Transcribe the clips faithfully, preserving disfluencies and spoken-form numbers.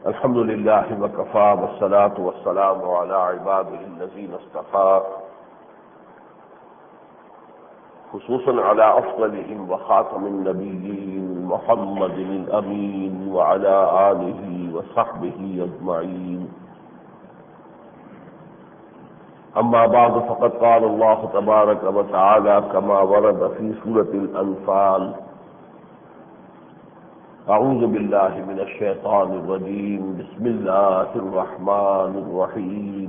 الحمد لله وكفى والصلاة والسلام على عباده الذين اصطفى خصوصا على أفضلهم وخاتم النبيين محمد الأمين وعلى آله وصحبه أجمعين. أما بعد فقد قال الله تبارك وتعالى كما ورد في سورة الأنفال: أعوذ بالله من الشيطان الرجيم بسم الله الرحمن الرحيم.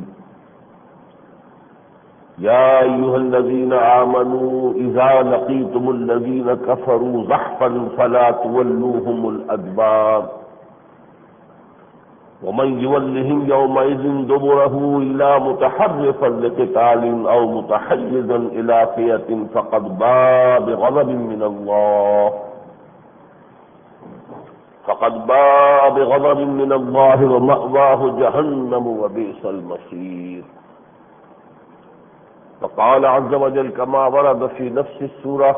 يا أيها الذين آمنوا إذا لقيتم الذين كفروا زحفا فلا تولوهم الأدبار ومن يولهم يومئذ دبره إلا متحرفا لقتال أو متحيزا إلى فئة فقد باء بغضب من الله فقد باء بغضب من الله ومأواه جهنم وبئس المصير. وقال عز وجل كما ورد في نفس السورة: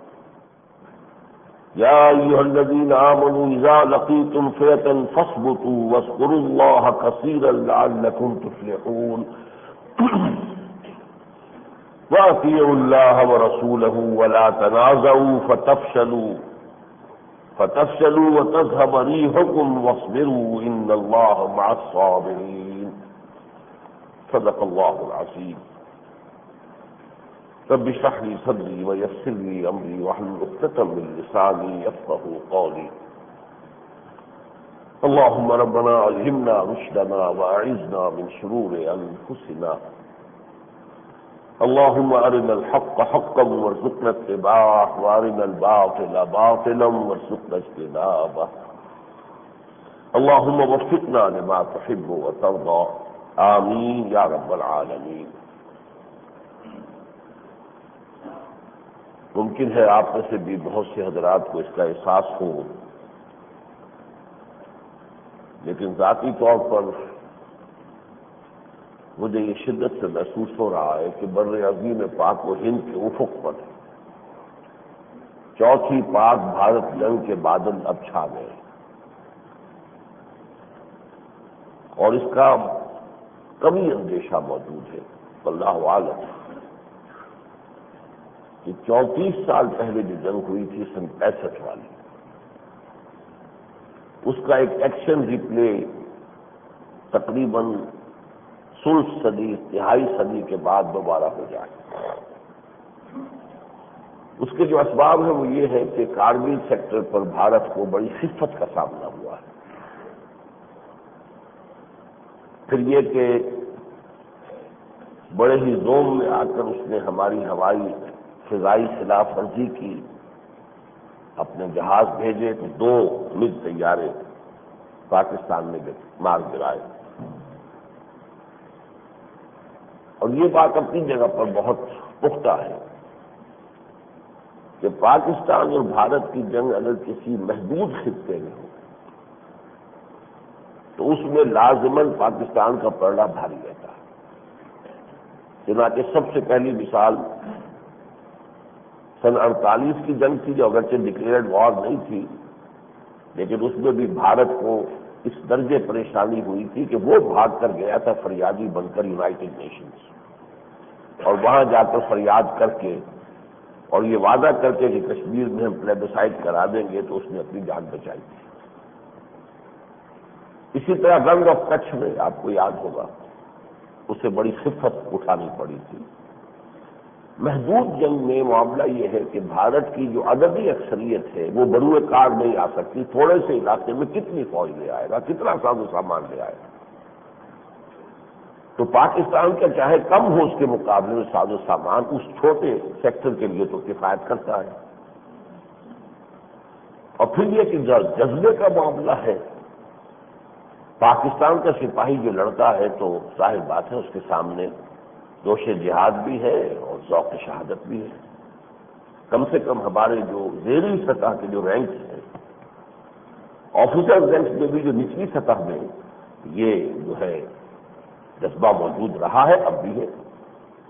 يا أيها الذين آمنوا إذا لقيتم فئة فاثبتوا واذكروا الله كثيرا لعلكم تفلحون وأطيعوا الله ورسوله ولا تنازعوا فتفشلوا فتفشلوا وتذهب ريحكم واصبروا إن الله مع الصابرين. صدق الله العظيم. رب اشرح لي صدري ويسر لي أمري واحلل عقدة من لساني يفقهوا قولي. اللهم ربنا ألهمنا رشدنا وأعذنا من شرور أنفسنا. اللهم أرنا الحق حقا وارزقنا اتباعه وأرنا الباطل باطلا وارزقنا اجتنابه. اللهم وفقنا لما تحب وترضى آمين يا رب العالمين. ممکن ہے آپ میں سے بھی بہت سے حضرات کو اس کا احساس ہو، لیکن ذاتی طور پر مجھے یہ شدت سے محسوس ہو رہا ہے کہ بر عظیم پاک و ہند کے افق پر چوتھی پاک بھارت جنگ کے بادل اب چھا گئے، اور اس کا کبھی اندیشہ موجود ہے واللہ عالم کہ چونتیس سال پہلے جو جنگ ہوئی تھی سن پینسٹھ والی، اس کا ایک ایکشن ریپلے تقریباً ثلث صدی تہائی صدی کے بعد دوبارہ ہو جائے۔ اس کے جو اسباب ہیں وہ یہ ہے کہ کارگل سیکٹر پر بھارت کو بڑی خفت کا سامنا ہوا ہے، پھر یہ کہ بڑے ہی زوم میں آ کر اس نے ہماری ہوائی فضائی خلاف ورزی کی، اپنے جہاز بھیجے تو دو مگ طیارے پاکستان میں مار گرائے، اور یہ بات اپنی جگہ پر بہت پختہ ہے کہ پاکستان اور بھارت کی جنگ اگر کسی محدود خطے میں ہو تو اس میں لازماً پاکستان کا پلڑا بھاری رہتا ہے۔ چنانچہ سب سے پہلی مثال سن اڑتالیس کی جنگ تھی، جو اگرچہ ڈکلیئرڈ وار نہیں تھی، لیکن اس میں بھی بھارت کو اس درجے پریشانی ہوئی تھی کہ وہ بھاگ کر گیا تھا فریادی بن کر یونائٹڈ نیشنز، اور وہاں جا کر فریاد کر کے اور یہ وعدہ کر کے کہ کشمیر میں ہم پلیبسائٹ کرا دیں گے، تو اس نے اپنی جان بچائی تھی۔ اسی طرح رنگ آف کچھ میں آپ کو یاد ہوگا اسے بڑی خفت اٹھانی پڑی تھی۔ محدود جنگ میں معاملہ یہ ہے کہ بھارت کی جو عددی اکثریت ہے وہ بروئے کار نہیں آ سکتی، تھوڑے سے علاقے میں کتنی فوج لے آئے گا، کتنا ساز و سامان لے آئے گا۔ تو پاکستان کا چاہے کم ہو اس کے مقابلے میں ساز و سامان، اس چھوٹے سیکٹر کے لیے تو کفایت کرتا ہے۔ اور پھر یہ کہ جذبے کا معاملہ ہے، پاکستان کا سپاہی جو لڑتا ہے تو ظاہر بات ہے اس کے سامنے جوش جہاد بھی ہے اور ذوق شہادت بھی ہے۔ کم سے کم ہمارے جو زیریں سطح کے جو رینکس ہیں، آفیسر رینکس میں بھی جو نچلی سطح میں یہ جو ہے جذبہ موجود رہا ہے، اب بھی ہے۔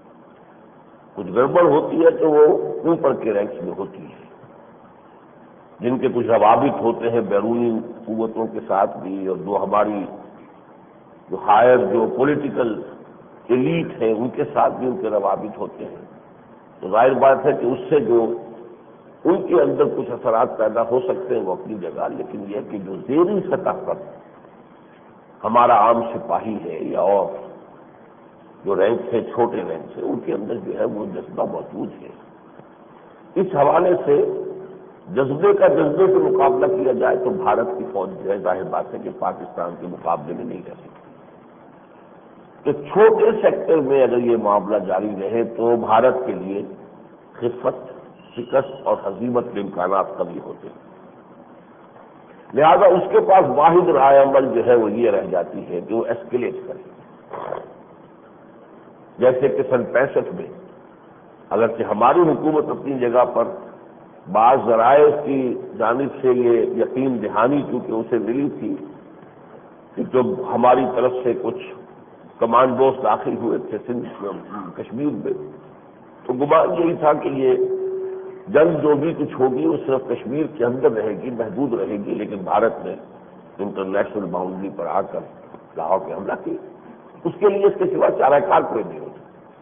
کچھ گڑبڑ ہوتی ہے تو وہ اوپر کے رینکس میں ہوتی ہے، جن کے کچھ روابط ہوتے ہیں بیرونی قوتوں کے ساتھ بھی، اور جو ہماری جو ہائر جو پولیٹیکل ایلیٹ ہیں ان کے ساتھ بھی ان کے روابط ہوتے ہیں، تو ظاہر بات ہے کہ اس سے جو ان کے اندر کچھ اثرات پیدا ہو سکتے ہیں وہ اپنی جگہ، لیکن یہ کہ جو زیریں سطح پر ہمارا عام سپاہی ہے یا اور جو رینک ہے چھوٹے رینک سے، ان کے اندر جو ہے وہ جذبہ موجود ہے۔ اس حوالے سے جذبے کا جذبے سے مقابلہ کیا جائے تو بھارت کی فوج جو ہے ظاہر بات ہے کہ پاکستان کے مقابلے میں نہیں رہ سکتی۔ تو چھوٹے سیکٹر میں اگر یہ معاملہ جاری رہے تو بھارت کے لیے خفت، شکست اور ہزیمت کے امکانات کمی ہوتے ہیں، لہذا اس کے پاس واحد رائے عمل جو ہے وہ یہ رہ جاتی ہے کہ وہ ایسکیلیٹ کرے۔ جیسے کہ سن پینسٹھ میں اگرچہ ہماری حکومت اپنی جگہ پر بعض ذرائع کی جانب سے یہ یقین دہانی کیونکہ اسے ملی تھی کہ جب ہماری طرف سے کچھ کمانڈوز داخل ہوئے تھے سندھ کشمیر میں، تو گمان یہی تھا کہ یہ جنگ جو بھی کچھ ہوگی وہ صرف کشمیر کے اندر رہے گی، محدود رہے گی، لیکن بھارت نے انٹرنیشنل باؤنڈری پر آ کر لاہور پہ حملہ کیا، اس کے لیے اس کے سوا چارہ کار کوئی نہیں ہوتا۔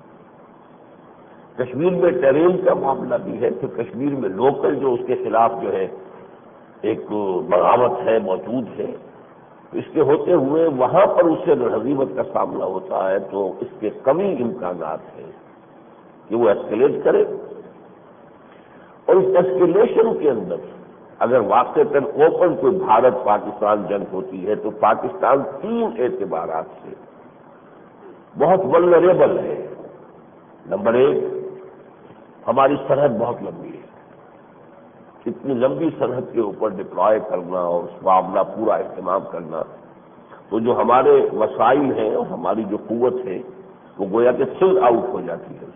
کشمیر میں ٹیرین کا معاملہ بھی ہے، پھر کشمیر میں لوکل جو اس کے خلاف جو ہے ایک بغاوت ہے موجود ہے، اس کے ہوتے ہوئے وہاں پر اسے اگر ہزیمت کا سامنا ہوتا ہے تو اس کے کمی امکانات ہیں کہ وہ ایسکیلیٹ کرے، اور اس ایسکیلیشن کے اندر اگر واقعتاً اوپن کوئی بھارت پاکستان جنگ ہوتی ہے تو پاکستان تین اعتبارات سے بہت ولنریبل ہے۔ نمبر ایک، ہماری سرحد بہت لمبی ہے، اتنی لمبی سرحد کے اوپر ڈپلوائے کرنا اور اس معاملہ پورا اہتمام کرنا، تو جو ہمارے وسائل ہیں اور ہماری جو قوت ہے وہ گویا کہ سل آؤٹ ہو جاتی ہے،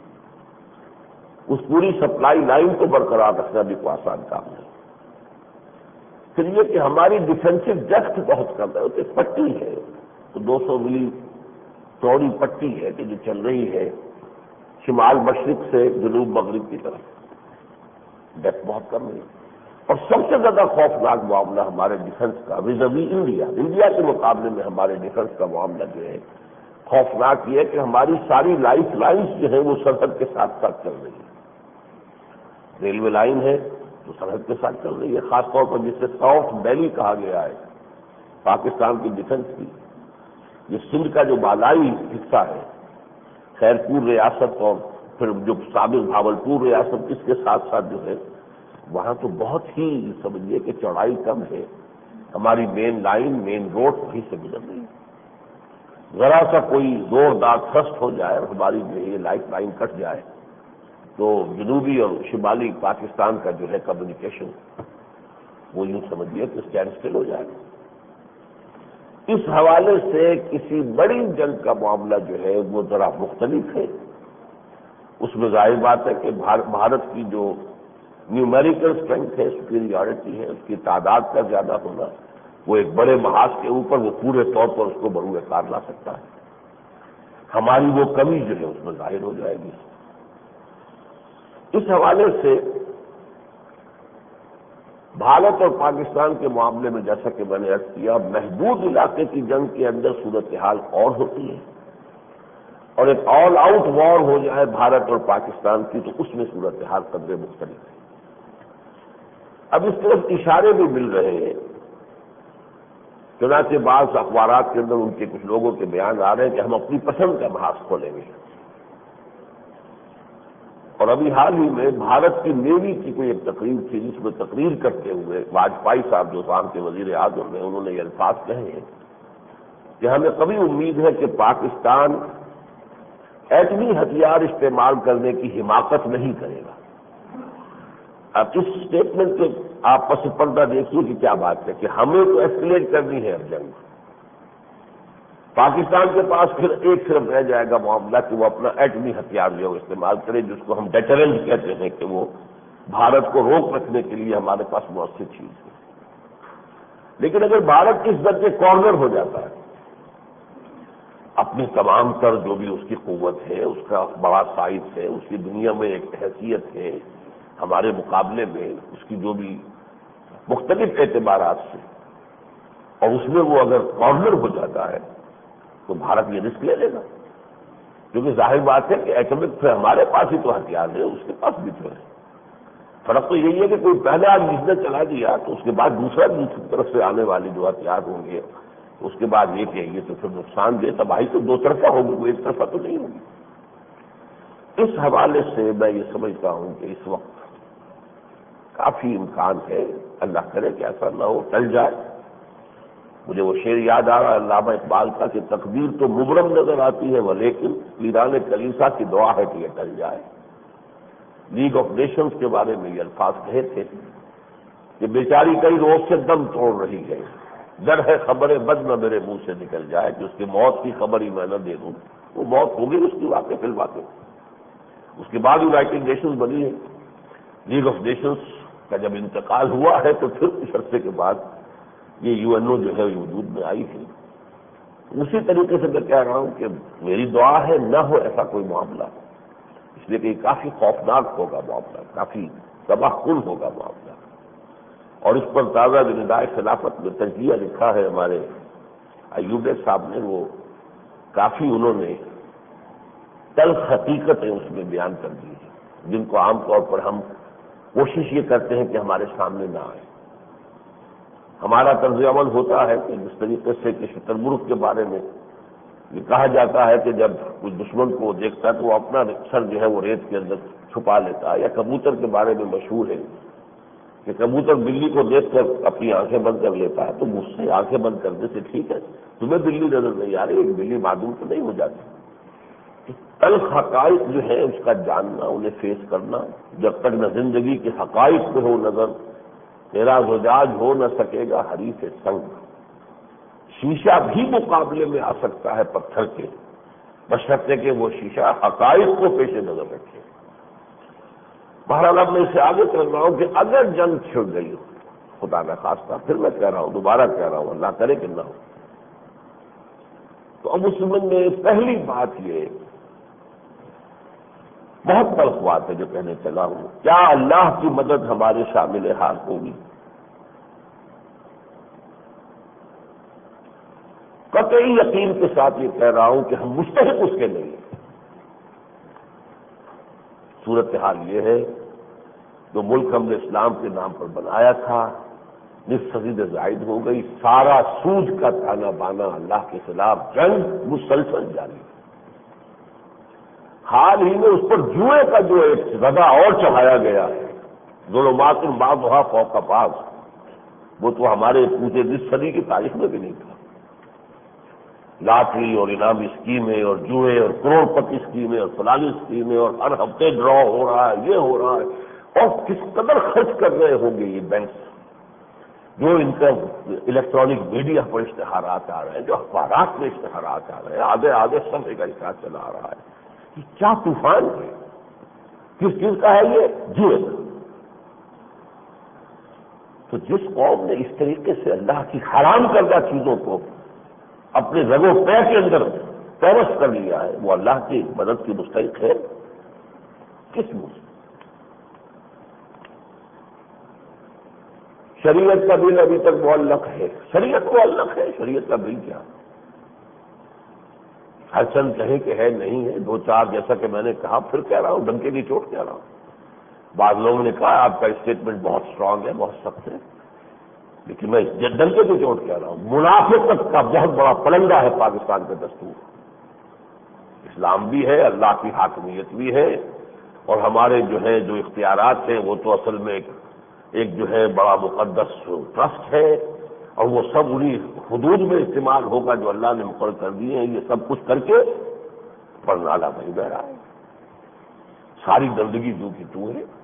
اس پوری سپلائی لائن کو برقرار رکھنا بھی کوئی آسان کام نہیں۔ پھر یہ کہ ہماری ڈیفینسو ڈیپتھ بہت کم ہے، اسے پٹی ہے تو دو سو میل چوڑی پٹی ہے کہ جو چل رہی ہے شمال مشرق سے جنوب مغرب کی طرف، ڈیپتھ بہت کم ہے، اور سب سے زیادہ خوفناک معاملہ ہمارے ڈیفنس کا ویزاوی انڈیا انڈیا کے مقابلے میں ہمارے ڈیفنس کا معاملہ جو ہے خوفناک یہ ہے کہ ہماری ساری لائف لائنز جو ہے وہ سرحد کے ساتھ ساتھ چل رہی ہے۔ ریلوے لائن ہے تو سرحد کے ساتھ چل رہی ہے، خاص طور پر جسے ساؤتھ بیلی کہا گیا ہے پاکستان کی ڈیفنس کی، یہ سندھ کا جو بالائی حصہ ہے خیرپور ریاست اور پھر جو سابق بھاولپور ریاست اس کے ساتھ ساتھ جو ہے وہاں تو بہت ہی سمجھیے کہ چوڑائی کم ہے، ہماری مین لائن مین روڈ وہیں سے گزر رہی ہے، ذرا سا کوئی زوردار تھرسٹ ہو جائے اور ہماری جو ہے یہ لائف لائن کٹ جائے تو جنوبی اور شمالی پاکستان کا جو ہے کمیونیکیشن وہ یوں سمجھیے کہ اسٹینڈ اسٹل ہو جائے گا۔ اس حوالے سے کسی بڑی جنگ کا معاملہ جو ہے وہ ذرا مختلف ہے، اس میں ظاہر بات ہے کہ بھارت کی جو نیومیریکل اسٹرینتھ ہے، سپیریورٹی ہے، اس کی تعداد کا زیادہ ہونا، وہ ایک بڑے محاذ کے اوپر وہ پورے طور پر اس کو بروئے کار لا سکتا ہے، ہماری وہ کمی جو ہے اس میں ظاہر ہو جائے گی۔ اس حوالے سے بھارت اور پاکستان کے معاملے میں جیسا کہ میں نے عرض کیا، محدود علاقے کی جنگ کے اندر صورتحال اور ہوتی ہے، اور ایک آل آؤٹ وار ہو جائے بھارت اور پاکستان کی تو اس میں صورتحال قدرے مختلف ہے۔ اب اس طرف اشارے بھی مل رہے ہیں، چنانچہ بعض اخبارات کے اندر ان کے کچھ لوگوں کے بیان آ رہے ہیں کہ ہم اپنی پسند کا محاذ کھولیں گے، اور ابھی حال ہی میں بھارت کی نیوی کی کوئی ایک تقریر تھی جس میں تقریر کرتے ہوئے واجپئی صاحب جو شام کے وزیر اعظم ہیں انہوں نے یہ الفاظ کہے ہیں کہ ہمیں کبھی امید ہے کہ پاکستان ایٹمی ہتھیار استعمال کرنے کی حماقت نہیں کرے گا۔ اب اس اسٹیٹمنٹ کے آپ پس پردہ دیکھیے کہ کیا بات ہے کہ ہمیں تو ایسکیلیٹ کرنی ہے اب جنگ، پاکستان کے پاس پھر ایک صرف رہ جائے گا معاملہ کہ وہ اپنا ایٹمی ہتھیار جو استعمال کرے، جس کو ہم ڈیٹرنٹ کہتے ہیں کہ وہ بھارت کو روک رکھنے کے لیے ہمارے پاس مؤثر چیز ہے۔ لیکن اگر بھارت اس درجے کارنر ہو جاتا ہے، اپنی تمام تر جو بھی اس کی قوت ہے، اس کا بڑا سائز ہے، اس کی دنیا میں ایک حیثیت ہے، ہمارے مقابلے میں اس کی جو بھی مختلف اعتبارات سے، اور اس میں وہ اگر کارنر ہو جاتا ہے تو بھارت یہ رسک لے لے گا، کیونکہ ظاہر بات ہے کہ ایٹمک پھر ہمارے پاس ہی تو ہتھیار ہے، اس کے پاس بھی تو ہے۔ فرق تو یہی ہے کہ کوئی پہلے آج جس نے چلا دیا تو اس کے بعد دوسرا دوسری طرف سے آنے والے جو ہتھیار ہوں گے اس کے بعد یہ کہ یہ تو پھر نقصان دہ تباہی تو دو طرفہ ہوگی، وہ ایک طرفہ تو نہیں ہوگی۔ اس حوالے سے میں یہ سمجھتا ہوں کہ اس وقت کافی امکان ہے، اللہ کرے کہ ایسا نہ ہو، ٹل جائے۔ مجھے وہ شعر یاد آ رہا ہے علامہ اقبال کا کہ تقدیر تو مبرم نظر آتی ہے وہ لیکن پیران کلیسا کی دعا ہے کہ یہ ٹل جائے۔ لیگ آف نیشنز کے بارے میں یہ الفاظ کہے تھے کہ بیچاری کئی روز سے دم توڑ رہی ہے، ڈر ہے خبر بد نہ میرے منہ سے نکل جائے کہ اس کی موت کی خبر ہی میں نہ دے دوں۔ وہ موت ہوگی اس کی واقع فی الواقع۔ اس کے بعد یونائٹڈ نیشنز بنی ہے، لیگ آف نیشنز کا جب انتقال ہوا ہے تو پھر کچھ عرصے کے بعد یہ یو این او جو ہے وجود میں آئی ہے۔ اسی طریقے سے میں کہہ رہا ہوں کہ میری دعا ہے نہ ہو ایسا کوئی معاملہ، اس لیے کہ یہ کافی خوفناک ہوگا معاملہ، کافی تباہ کن ہوگا معاملہ۔ اور اس پر تازہ ندائے خلافت میں تجزیہ لکھا ہے ہمارے ایوب صاحب نے، وہ کافی انہوں نے تلخ حقیقتیں اس میں بیان کر دی ہیں جن کو عام طور پر ہم کوشش یہ کرتے ہیں کہ ہمارے سامنے نہ آئے۔ ہمارا طرز عمل ہوتا ہے کہ جس طریقے سے کہ شتر مرغ کے بارے میں یہ کہا جاتا ہے کہ جب کوئی دشمن کو دیکھتا ہے تو وہ اپنا سر جو ہے وہ ریت کے اندر چھپا لیتا ہے، یا کبوتر کے بارے میں مشہور ہے کہ کبوتر بلی کو دیکھ کر اپنی آنکھیں بند کر لیتا ہے، تو مجھ سے آنکھیں بند کرنے سے ٹھیک ہے، تمہیں بلی نظر نہیں آ رہی، ایک بلی معدوم تو نہیں ہو جاتی۔ تلخ حقائق جو ہے اس کا جاننا، انہیں فیس کرنا، جب تک نہ زندگی کے حقائق پہ ہو نظر تیرا زجاج ہو نہ سکے گا حریف سنگ۔ شیشہ بھی مقابلے میں آ سکتا ہے پتھر کے، بشرطے کہ وہ شیشہ حقائق کو پیش نظر رکھے۔ بہرحال اب میں اسے آگے چل رہا ہوں کہ اگر جنگ چھڑ گئی ہو، خدا نہ خواستہ، پھر میں کہہ رہا ہوں، دوبارہ کہہ رہا ہوں، اللہ کرے کہ نہ ہو، تو اب اس میں پہلی بات یہ بہت تلخ بات ہے جو کہنے چلا ہوں، کیا اللہ کی مدد ہمارے شامل حال ہوگی؟ قطعی یقین کے ساتھ یہ کہہ رہا ہوں کہ ہم مستحق اس کے نہیں ہیں۔ صورتحال یہ ہے جو ملک ہم نے اسلام کے نام پر بنایا تھا نصف صدی سے زائد ہو گئی، سارا سود کا تانا بانا، اللہ کے خلاف جنگ مسلسل جاری ہے۔ حال ہی میں اس پر جوئے کا جو ایک زدہ اور چڑھایا گیا ہے، ظلمات بعضها فوق بعض، وہ تو ہمارے پوری نصف صدی کی تاریخ میں بھی نہیں تھا۔ لاٹری اور انعامی اسکیمیں اور جوئے اور کروڑ پتی اسکیمیں اور فلانی اسکیمیں اور ہر ہفتے ڈرا ہو رہا ہے، یہ ہو رہا ہے، اور کس قدر خرچ کر رہے ہوں گے یہ بینکس، جو ان کا الیکٹرانک میڈیا پر اشتہارات آ رہے ہیں، جو اخبارات میں اشتہارات آ رہے ہیں، آدھے آدھے سب کا حساب چلا آ رہا ہے۔ یہ کیا طوفان ہے؟ کس چیز کا ہے یہ؟ جوئے کا۔ تو جس قوم نے اس طریقے سے اللہ کی حرام کردہ چیزوں کو اپنے رگ و پے کے اندر پیرس کر لیا ہے، وہ اللہ کی مدد کی مستحق ہے کس منہ سے؟ شریعت کا بل ابھی تک معلق ہے، شریعت معلق ہے، شریعت کا بل کیا؟ ہر چند کہیں کہ ہے نہیں ہے، دو چار جیسا کہ میں نے کہا، پھر کہہ رہا ہوں، ڈنکے کی چوٹ کہہ رہا ہوں۔ بعض لوگوں نے کہا آپ کا اسٹیٹمنٹ بہت اسٹرانگ ہے، بہت سخت ہے، لیکن میں ڈنکے کی چوٹ کہہ رہا ہوں، منافقت کا بہت بڑا پلندہ ہے پاکستان کا دستور۔ اسلام بھی ہے، اللہ کی حاکمیت بھی ہے، اور ہمارے جو ہے جو اختیارات ہیں وہ تو اصل میں ایک ایک جو ہے بڑا مقدس ٹرسٹ ہے، اور وہ سب انہی حدود میں استعمال ہوگا جو اللہ نے مقرر کر دیے ہیں۔ یہ سب کچھ کر کے پر نالا نہیں بہ رہا ہے، ساری گندگی جو کی تو ہے۔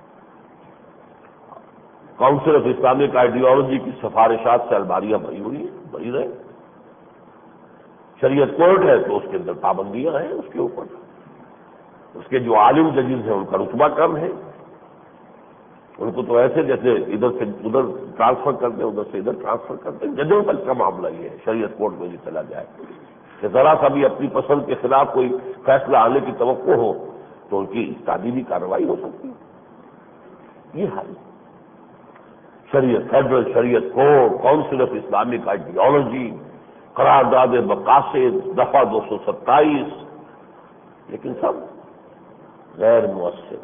کاؤنسل آف اسلامک آئیڈیالوجی کی سفارشات سے الماریاں بھری ہوئی ہیں، بھری رہے۔ شریعت کورٹ ہے تو اس کے اندر پابندیاں ہیں اس کے اوپر، اس کے جو عالم ججز ہیں ان کا رتبہ کم ہے، ان کو تو ایسے جیسے ادھر سے ادھر ٹرانسفر کر دیں، ادھر سے ادھر ٹرانسفر کر دیں۔ ججوں تک کا معاملہ یہ ہے شریعت کورٹ میں بھی چلا جائے کہ ذرا سا بھی اپنی پسند کے خلاف کوئی فیصلہ آنے کی توقع ہو تو ان کی تعدیلی کارروائی ہو سکتی ہے۔ یہ حال شریعت فیڈرل شریعت code, council of Islamic ideology, قرارداد مقاصد، دفعہ دو سو ستائیس، لیکن سب غیر مؤثر۔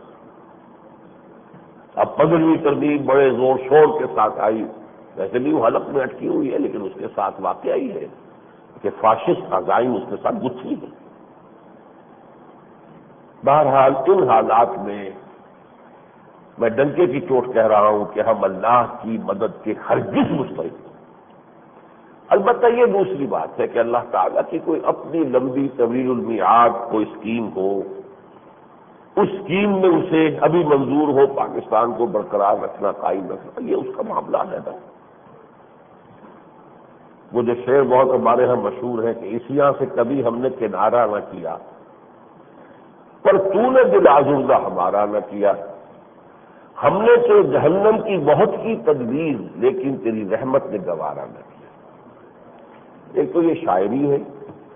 اب پندرہویں ترمیم بڑے زور شور کے ساتھ آئی، ویسے بھی وہ حلق میں اٹکی ہوئی ہے، لیکن اس کے ساتھ واقعہ ہی ہے کہ فاشسٹ عزائم اس کے ساتھ گتھی ہے۔ بہرحال ان حالات میں میں ڈنکے کی چوٹ کہہ رہا ہوں کہ ہم اللہ کی مدد کے ہرگز مستحق ہیں۔ البتہ یہ دوسری بات ہے کہ اللہ تعالیٰ کی کوئی اپنی لمبی طویل المیعاد کوئی اسکیم ہو، اس اسکیم میں اسے ابھی منظور ہو پاکستان کو برقرار رکھنا، قائم رکھنا، یہ اس کا معاملہ ہے نا۔ وہ جو شعر بہت ہمارے ہاں مشہور ہے کہ اسیاں سے کبھی ہم نے کنارہ نہ کیا، پر تو نے دل آزردہ ہمارا نہ کیا، ہم نے تو جہنم کی بہت کی تدبیر، لیکن تیری رحمت نے گوارا نہ کیا۔ ایک تو یہ شاعری ہے،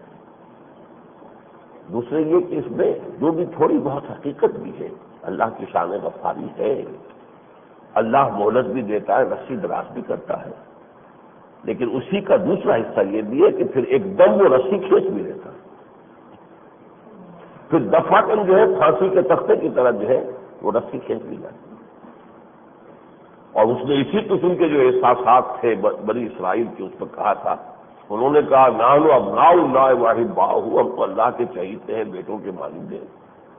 دوسرے یہ کہ اس میں جو بھی تھوڑی بہت حقیقت بھی ہے، اللہ کی شان غفاری ہے، اللہ مہلت بھی دیتا ہے، رسی دراز بھی کرتا ہے، لیکن اسی کا دوسرا حصہ یہ بھی ہے کہ پھر ایک دم وہ رسی کھینچ بھی لیتا ہے، پھر دفعتاً جو ہے پھانسی کے تختے کی طرح جو ہے وہ رسی کھینچ لی جاتی ہے۔ اور اس نے اسی قسم کے جو احساسات تھے بنی اسرائیل کے، اس پر کہا تھا، انہوں نے کہا نحن ابناء اللہ واحباؤہ، ہم تو اللہ کے چہیتے ہیں، بیٹوں کے مانند ہیں۔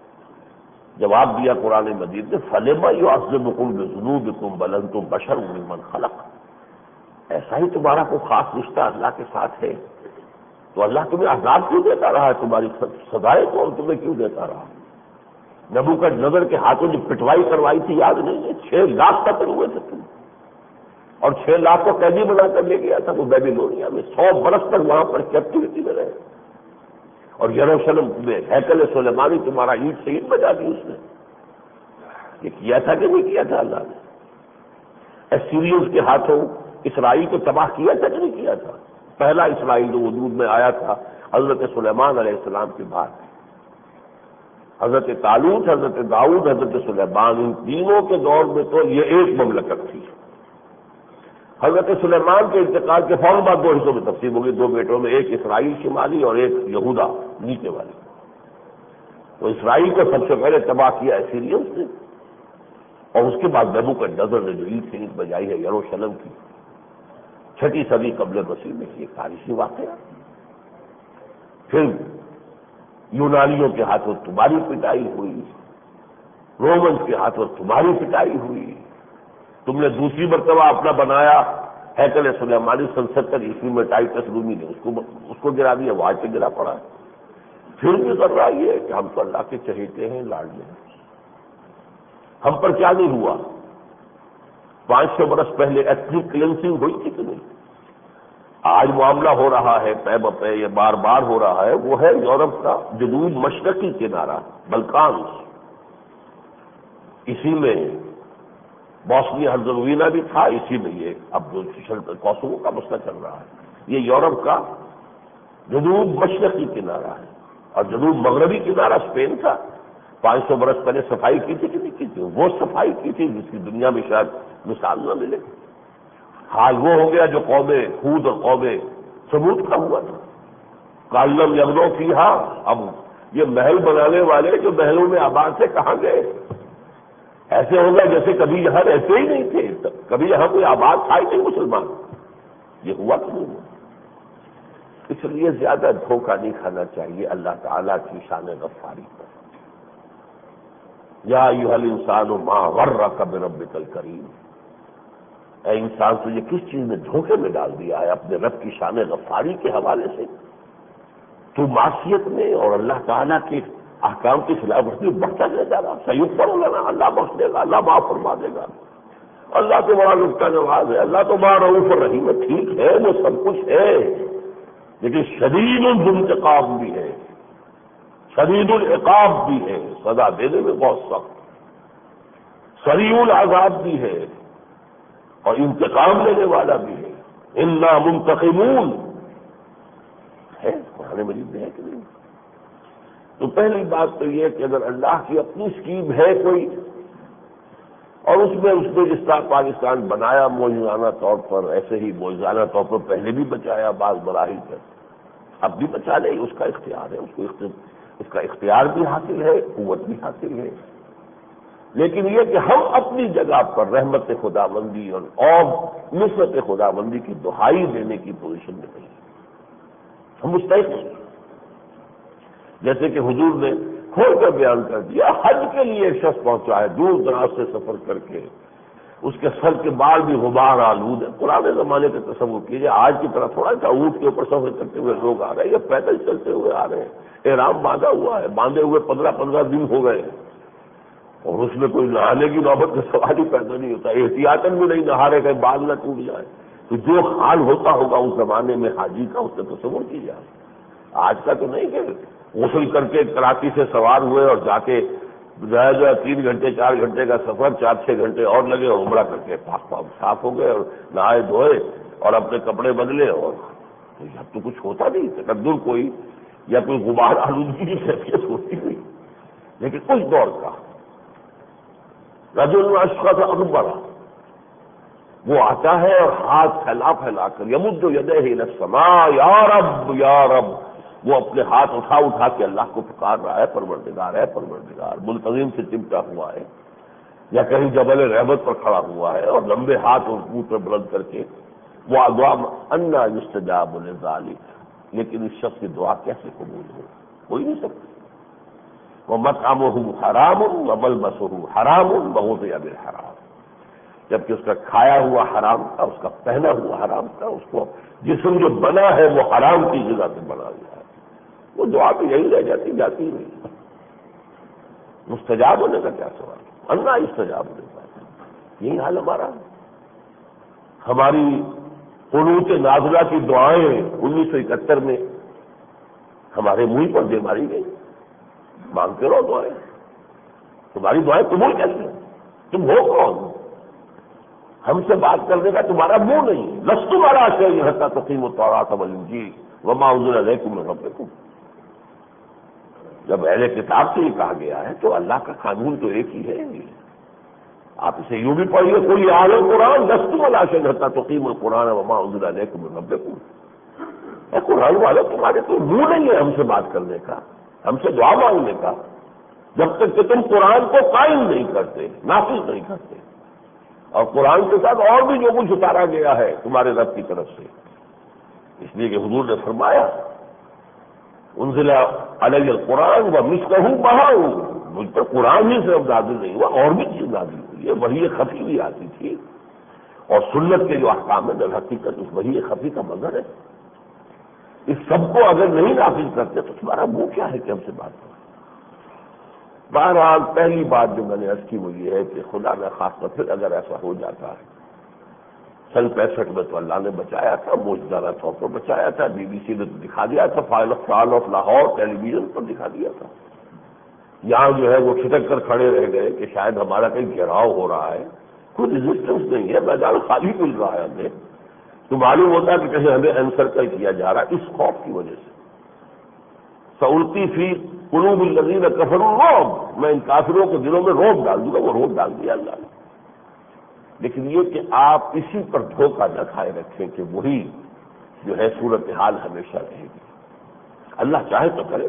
جواب دیا قرآن مجید نے فلما یعذبکم بذنوبکم بل انتم بشر ممن خلق، ایسا ہی تمہارا کوئی خاص رشتہ اللہ کے ساتھ ہے تو اللہ تمہیں عذاب کیوں دیتا رہا ہے، تمہاری سزائیں کون تمہیں کیوں دیتا رہا؟ نبوکدنضر کے ہاتھوں جو پٹوائی کروائی تھی یاد نہیں ہے؟ چھ لاکھ قتل ہوئے تھے تم، اور چھ لاکھ کو قیدی بنا کر لے گیا تھا وہ بیبیلونیا میں، سو برس تک وہاں پر کیپٹیوٹی میں رہے، اور یروشلم میں ہیکل سلیمانی تمہارا اینٹ سے اینٹ بجا دی اس نے۔ یہ کیا تھا کہ نہیں کیا تھا اللہ نے؟ اسیرینز کے ہاتھوں اسرائیل کو تباہ کیا تھا کہ نہیں کیا تھا؟ پہلا اسرائیل جو وجود میں آیا تھا حضرت سلیمان علیہ السلام کے بعد، حضرت طالوت، حضرت داؤد، حضرت سلیمان، ان تینوں کے دور میں تو یہ ایک مملکت تھی۔ حضرت سلیمان کے انتقال کے فوراً بعد دو حصوں میں تقسیم ہو گئی، دو بیٹوں میں، ایک اسرائیل شمالی اور ایک یہودا نیچے والی۔ تو اسرائیل کو سب سے پہلے تباہ کیا اسیرینز نے، اور اس کے بعد نبوکدنضر نے جو اینٹ سے اینٹ بجائی ہے یروشلم کی، چھٹی صدی قبل مسیح میں یہ تاریخی واقعہ۔ پھر یونانیوں کے ہاتھوں تمہاری پٹائی ہوئی، رومنز کے ہاتھوں تمہاری پٹائی ہوئی، تم نے دوسری مرتبہ اپنا بنایا ہیکل سلیمانی سن ستر عیسوی میں، ٹائٹس رومی نے اس کو اس کو گرا دیا، وہ آج پہ گرا پڑا ہے۔ پھر بھی کر رہا یہ ہے کہ ہم تو اللہ کے چہیتے ہیں، لاڈلے ہیں، ہم پر کیا نہیں ہوا؟ پانچ سو برس پہلے ایتھنک کلینسنگ ہوئی تھی کہ نہیں؟ آج معاملہ ہو رہا ہے پے بپے، یہ بار بار ہو رہا ہے، وہ ہے یورپ کا جنوب مشرقی کنارہ بلکانس، اسی میں بوسنیا ہرزگوینہ بھی تھا، اسی میں یہ اب جو کوسوو کا مسئلہ چل رہا ہے، یہ یورپ کا جنوب مشرقی کنارہ ہے، اور جنوب مغربی کنارہ اسپین تھا۔ پانچ سو برس پہلے صفائی کی تھی کہ نہیں کی تھی؟ وہ صفائی کی تھی جس کی دنیا میں شاید مثال نہ ملے۔ حال وہ ہو گیا جو قوم ہود اور قوم ثمود کا ہوا تھا، کالم یغنو فیہا، اب یہ محل بنانے والے جو محلوں میں آباد تھے کہاں گئے؟ ایسے ہو گیا جیسے کبھی یہاں رہتے ہی نہیں تھے، کبھی یہاں کوئی آباد تھا ہی نہیں مسلمان۔ یہ ہوا کہ نہیں ہوا؟ اس لیے زیادہ دھوکہ نہیں کھانا چاہیے اللہ تعالیٰ کی شان غفاری پر۔ یا ایھا الانسان ما غرک بربک الکریم، اے انسان تجھے کس چیز نے دھوکے میں ڈال دیا ہے اپنے رب کی شان غفاری کے حوالے سے؟ تو معصیت میں اور اللہ تعالیٰ کے احکام کی خلاف ورزی میں بڑھتا چلا جا رہا، سیغفر لنا، اللہ بخش دے گا، اللہ معاف فرما دے گا، اللہ تو بڑا لطف نواز ہے، اللہ تو بڑا رؤوف الرحیم ہے۔ ٹھیک ہے، وہ سب کچھ ہے، لیکن شدید الانتقام بھی ہے، شدید العقاب بھی ہے، سزا دینے میں بہت سخت، سریع العذاب بھی ہے، اور انتقام لینے والا بھی ہے۔ انا منتقمون ہے قرآن مجید میں ہے کہ نہیں؟ تو پہلی بات تو یہ کہ اگر اللہ کی اپنی اسکیم ہے کوئی اور اس میں اس نے جس طرح پاکستان بنایا موجزانہ طور پر، ایسے ہی موجزانہ طور پر پہلے بھی بچایا بعض مراحل پر، اب بھی بچا لے، اس کا اختیار ہے، اس کو اس کا اختیار بھی حاصل ہے، قوت بھی حاصل ہے. لیکن یہ کہ ہم اپنی جگہ پر رحمت خدا بندی اور اور نصرت خدا بندی کی دہائی دینے کی پوزیشن میں نہیں ہیں، ہم مستحق نہیں. جیسے کہ حضور نے کھول کر بیان کر دیا، حج کے لیے ایک شخص پہنچا ہے دور دراز سے سفر کر کے، اس کے سر کے بال بھی غبار آلود ہے. پرانے زمانے کا تصور کیجیے، آج کی طرح تھوڑا سا اونٹ کے اوپر سفر کرتے ہوئے لوگ آ رہے ہیں، یہ پیدل چلتے ہوئے آ رہے ہیں، احرام باندھا ہوا ہے، باندھے ہوئے پندرہ پندرہ دن ہو گئے، اور اس میں کوئی نہانے کی نوبت کا سوال ہی پیدا نہیں ہوتا، احتیاطاً بھی نہیں نہا رہے، کہیں بال نہ ٹوٹ جائے. تو جو حال ہوتا ہوگا اس زمانے میں حاجی کا، اس سے تصور کیجیے. آج کا تو نہیں کہ غسل کر کے کراچی سے سوار ہوئے اور جا کے جو جو تین گھنٹے چار گھنٹے کا سفر، چار چھ گھنٹے اور لگے، عمرہ کر کے پاک پاک صاف ہو گئے اور نہائے دھوئے اور اپنے کپڑے بدلے. اور اب تو کچھ ہوتا نہیں، تقدر کوئی یا کوئی غبار آلودگی کی کیفیت ہوتی نہیں. لیکن اس دور کا رجل اشخص اکبر، وہ آتا ہے اور ہاتھ پھیلا پھیلا کر یمد یدیہ الی السماء، یا رب یا رب، وہ اپنے ہاتھ اٹھا اٹھا کے اللہ کو پکار رہا ہے، پروردگار ہے پروردگار، ملتظم سے چمٹا ہوا ہے، یا کہیں جبل رحمت پر کھڑا ہوا ہے اور لمبے ہاتھ اور منہ پر بلند کر کے وہ دعا انا یستجاب لذالک. لیکن اس شخص کی دعا کیسے قبول ہو؟ کوئی نہیں سکتا. ومطعمہ حرام وملبسہ حرام وغذی بالحرام، جبکہ اس کا کھایا ہوا حرام تھا، اس کا پہنا ہوا حرام تھا، اس کو جسم جو بنا ہے وہ حرام کی جگہ سے بنا ہوا ہے. وہ دعا بھی یہی رہ جاتی جاتی نہیں. مستجاب ہونے کا کیا سوال؟ اللہ استجاب ہونے کا یہی حال ہمارا. ہماری قنوت نازلہ کی دعائیں انیس سو اکہتر میں ہمارے منہ پر دے ماری گئی. مانگتے رہو دعائیں، تمہاری دعائیں قبول کیسے؟ تم ہو کون؟ ہم سے بات کرنے کا تمہارا منہ نہیں. لست تمہارا شیء حتی تقیموا التوراۃ والانجیل وما انزل الیکم من ربکم. جب اہل کتاب سے یہ کہا گیا ہے تو اللہ کا قانون تو ایک ہی ہے. آپ اسے یوں بھی پڑھیے، کوئی عالم قرآن لست تمہارا شیء حتی تقیموا القرآن وما انزل الیکم من ربکم. اے قرآن والے، تمہارے تو منہ نہیں ہے ہم سے بات کرنے کا، ہم سے دعا مانگنے کا، جب تک کہ تم قرآن کو قائم نہیں کرتے، نافذ نہیں کرتے. اور قرآن کے ساتھ اور بھی جو کچھ اتارا گیا ہے تمہارے رب کی طرف سے، اس لیے کہ حضور نے فرمایا انزل علی القرآن ومثلہ معہ، مجھ پر قرآن ہی صرف نازل نہیں ہوا، اور بھی چیز نازل ہوئی ہے. وحی خفی بھی آتی تھی، اور سنت کے جو احکام ہے در حقیقت اس وحی خفی کا مظہر ہے. اس سب کو اگر نہیں نافذ کرتے تو تمہارا منہ کیا ہے کہ ہم سے بات کرو؟ بہرحال پہلی بات جو میں نے عرض کی وہ یہ ہے کہ خدا نہ خاص پھر اگر ایسا ہو جاتا ہے، سن پینسٹھ میں تو اللہ نے بچایا تھا، موجودہ طور پر بچایا تھا، بی بی سی نے دکھا دیا تھا، فائل fall of Lahore television پر دکھا دیا تھا. یہاں جو ہے وہ کھٹک کر کھڑے رہ گئے کہ شاید ہمارا کہیں گھیراؤ ہو رہا ہے. کوئی ریزسٹنس نہیں ہے، میدان خالی مل رہا ہے ہمیں. تو معلوم ہوتا ہے کہ کہیں ہمیں انسرکل کیا جا رہا ہے اس خوف کی وجہ سے. سعلقی فی قلوب الذین کفروا الرعب، میں ان کافروں کے دلوں میں رعب ڈال دوں گا. وہ رعب ڈال دیا اللہ نے. لیکن یہ کہ آپ اسی پر دھوکہ نہ کھائے رکھیں کہ وہی جو ہے صورتحال ہمیشہ رہے گی. اللہ چاہے تو کرے.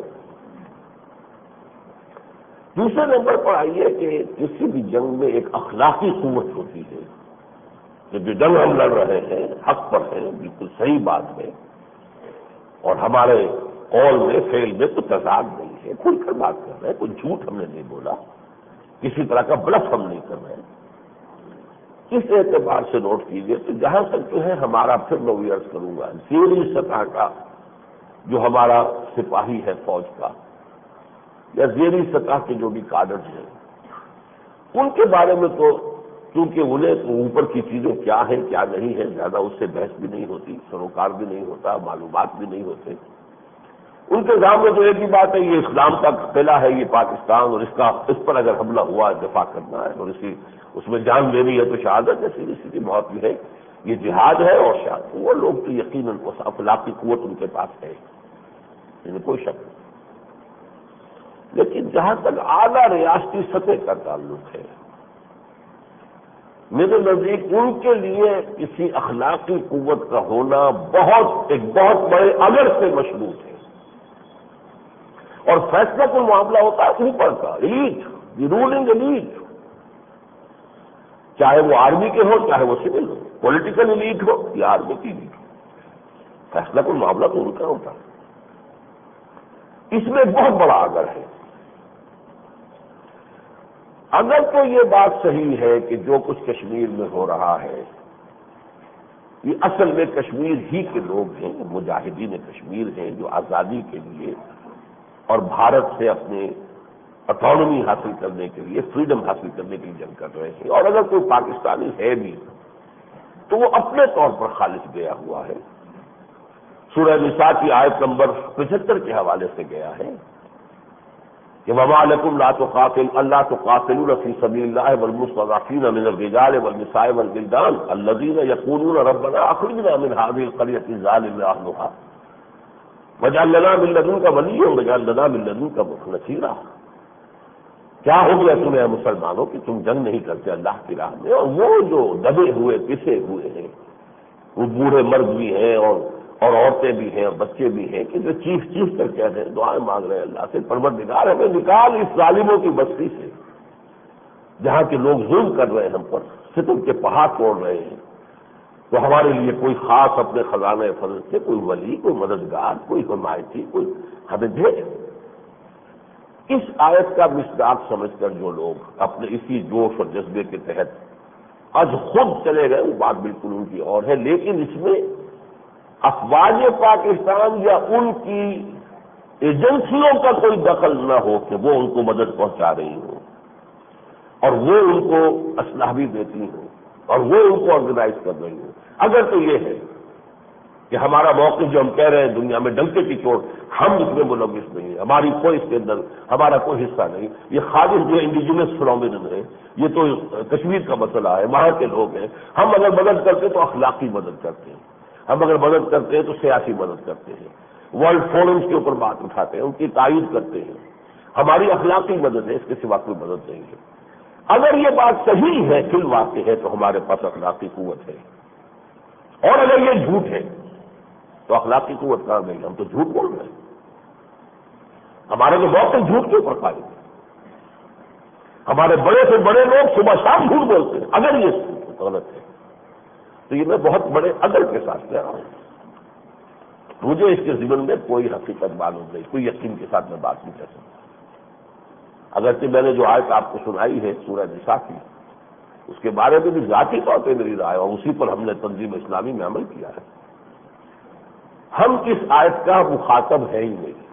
دوسرے نمبر پر آئیے کہ کسی بھی جنگ میں ایک اخلاقی قوت ہوتی ہے. جو جنگ ہم لڑ رہے ہیں حق پر ہے، بالکل صحیح بات ہے، اور ہمارے قول میں فعل میں تو تضاد نہیں ہے، کھل کر بات کر رہے ہیں، کوئی جھوٹ ہم نے نہیں بولا، کسی طرح کا بلف ہم نہیں کر رہے ہیں. اس اعتبار سے نوٹ کیجیے تو جہاں تک جو ہے ہمارا، پھر میں وہ عرض کروں گا، ذیلی سطح کا جو ہمارا سپاہی ہے فوج کا، یا ذیلی سطح کے جو بھی کادر ہیں، ان کے بارے میں تو کیونکہ انہیں تو اوپر کی چیزیں کیا ہیں کیا نہیں ہے زیادہ اس سے بحث بھی نہیں ہوتی، سروکار بھی نہیں ہوتا، معلومات بھی نہیں ہوتے. ان کے سامنے تو ایک ہی بات ہے، یہ اسلام کا قلعہ ہے، یہ پاکستان، اور اس کا اس پر اگر حملہ ہوا دفاع کرنا ہے اور اسی اس میں جان دینی ہے تو شہادت ہے، سیدھی سیدھی بہت بھی ہے، یہ جہاد ہے اور شہادت. وہ لوگ تو یقیناً اخلاقی قوت ان کے پاس ہے، ان میں کوئی شک نہیں. لیکن جہاں تک اعلیٰ ریاستی سطح کا تعلق ہے، میرے نزدیک ان کے لیے کسی اخلاقی قوت کا ہونا بہت ایک بہت بڑے اگر سے مشروط ہے، اور فیصلہ کوئی معاملہ ہوتا ہے اوپر کا، ایلیٹ، دی رولنگ ایلیٹ، چاہے وہ آرمی کے ہو چاہے وہ سول ہو، پولیٹیکل ایلیٹ ہو یا آرمی کی ایلیٹ ہو، فیصلہ کوئی معاملہ تو ان کا ہوتا ہے۔ اس میں بہت بڑا اگر ہے۔ اگر تو یہ بات صحیح ہے کہ جو کچھ کشمیر میں ہو رہا ہے یہ اصل میں کشمیر ہی کے لوگ ہیں، مجاہدین کشمیر ہیں جو آزادی کے لیے اور بھارت سے اپنے اٹانومی حاصل کرنے کے لیے، فریڈم حاصل کرنے کے لیے جنگ کر رہے ہیں، اور اگر کوئی پاکستانی ہے بھی تو وہ اپنے طور پر خالص گیا ہوا ہے۔ سورہ نساء کی آیت نمبر پچہتر کے حوالے سے گیا ہے کہ وَمَا لَكُمْ لَا تُقَاتِلُونَ أَلَّا تُقَاتِلُونَ فِي سَبِيلِ اللَّهِ وَالْمُسْتَضْعَفِينَ مِنَ الرِّجَالِ وَالنِّسَاءِ وَالْوِلْدَانِ الَّذِينَ يَقُولُونَ رَبَّنَا أَخْرِجْنَا مِنْ هَٰذِهِ الْقَرْيَةِ الظَّالِمِ أَهْلُهَا وَاجْعَل لَّنَا مِن لَّدُنكَ وَلِيًّا وَاجْعَل لَّنَا مِن لَّدُنكَ نَصِيرًا۔ کیا ہو گیا تمہیں مسلمانوں کہ تم جنگ نہیں کرتے اللہ کی راہ میں، اور وہ جو دبے ہوئے پسے ہوئے ہیں، وہ بوڑھے مرد بھی ہیں اور اور عورتیں بھی ہیں اور بچے بھی ہیں کہ جو چیخ چیخ کر کہتے ہیں، دعائیں مانگ رہے ہیں اللہ سے، پروردگار ہمیں نکال اس ظالموں کی بستی سے جہاں کے لوگ ظلم کر رہے ہیں، ہم پر ستم کے پہاڑ توڑ رہے ہیں، تو ہمارے لیے کوئی خاص اپنے خزانہ فضل سے کوئی ولی، کوئی مددگار، کوئی حمایتی، کوئی ہمیں بھیج۔ اس آیت کا مصداق سمجھ کر جو لوگ اپنے اسی جوش اور جذبے کے تحت آج خود چلے گئے، وہ بات بالکل ان کی اور ہے، لیکن اس میں افواج پاکستان یا ان کی ایجنسیوں کا کوئی دخل نہ ہو کہ وہ ان کو مدد پہنچا رہی ہوں اور وہ ان کو اسلحہ بھی دیتی ہوں اور وہ ان کو آرگنائز کر رہی ہوں۔ اگر تو یہ ہے کہ ہمارا موقف جو ہم کہہ رہے ہیں دنیا میں ڈنکے کی چوٹ، ہم اس میں ملوث نہیں ہیں، ہماری کوئی اس کے اندر ہمارا کوئی حصہ نہیں، یہ خالص جو انڈیجنس فنومینن ہے، یہ تو کشمیر کا مسئلہ ہے، وہاں کے لوگ ہیں، ہم اگر مدد کرتے تو اخلاقی مدد کرتے ہیں، ہم اگر مدد کرتے ہیں تو سیاسی مدد کرتے ہیں، ورلڈ فورمز کے اوپر بات اٹھاتے ہیں، ان کی تائید کرتے ہیں، ہماری اخلاقی مدد ہے، اس کے سوا کوئی مدد نہیں ہے۔ اگر یہ بات صحیح ہے، فی الواقع ہے، تو ہمارے پاس اخلاقی قوت ہے، اور اگر یہ جھوٹ ہے تو اخلاقی قوت کہاں گئی؟ ہم تو جھوٹ بول رہے ہیں، ہمارے تو بہت سے جھوٹ کے اوپر قائم ہیں، ہمارے بڑے سے بڑے لوگ صبح شام جھوٹ بولتے ہیں، اگر یہ غلط ہے تو یہ میں بہت بڑے عدل کے ساتھ کہہ رہا ہوں، مجھے اس کے ضمن میں کوئی حقیقت معلوم نہیں، کوئی یقین کے ساتھ میں بات نہیں کر سکتا۔ اگرچہ میں نے جو آیت آپ کو سنائی ہے سورہ نساء کی، اس کے بارے میں بھی ذاتی طور پہ میری رائے، اور اسی پر ہم نے تنظیم اسلامی میں عمل کیا ہے۔ ہم اس آیت کا مخاطب ہے ہی نہیں،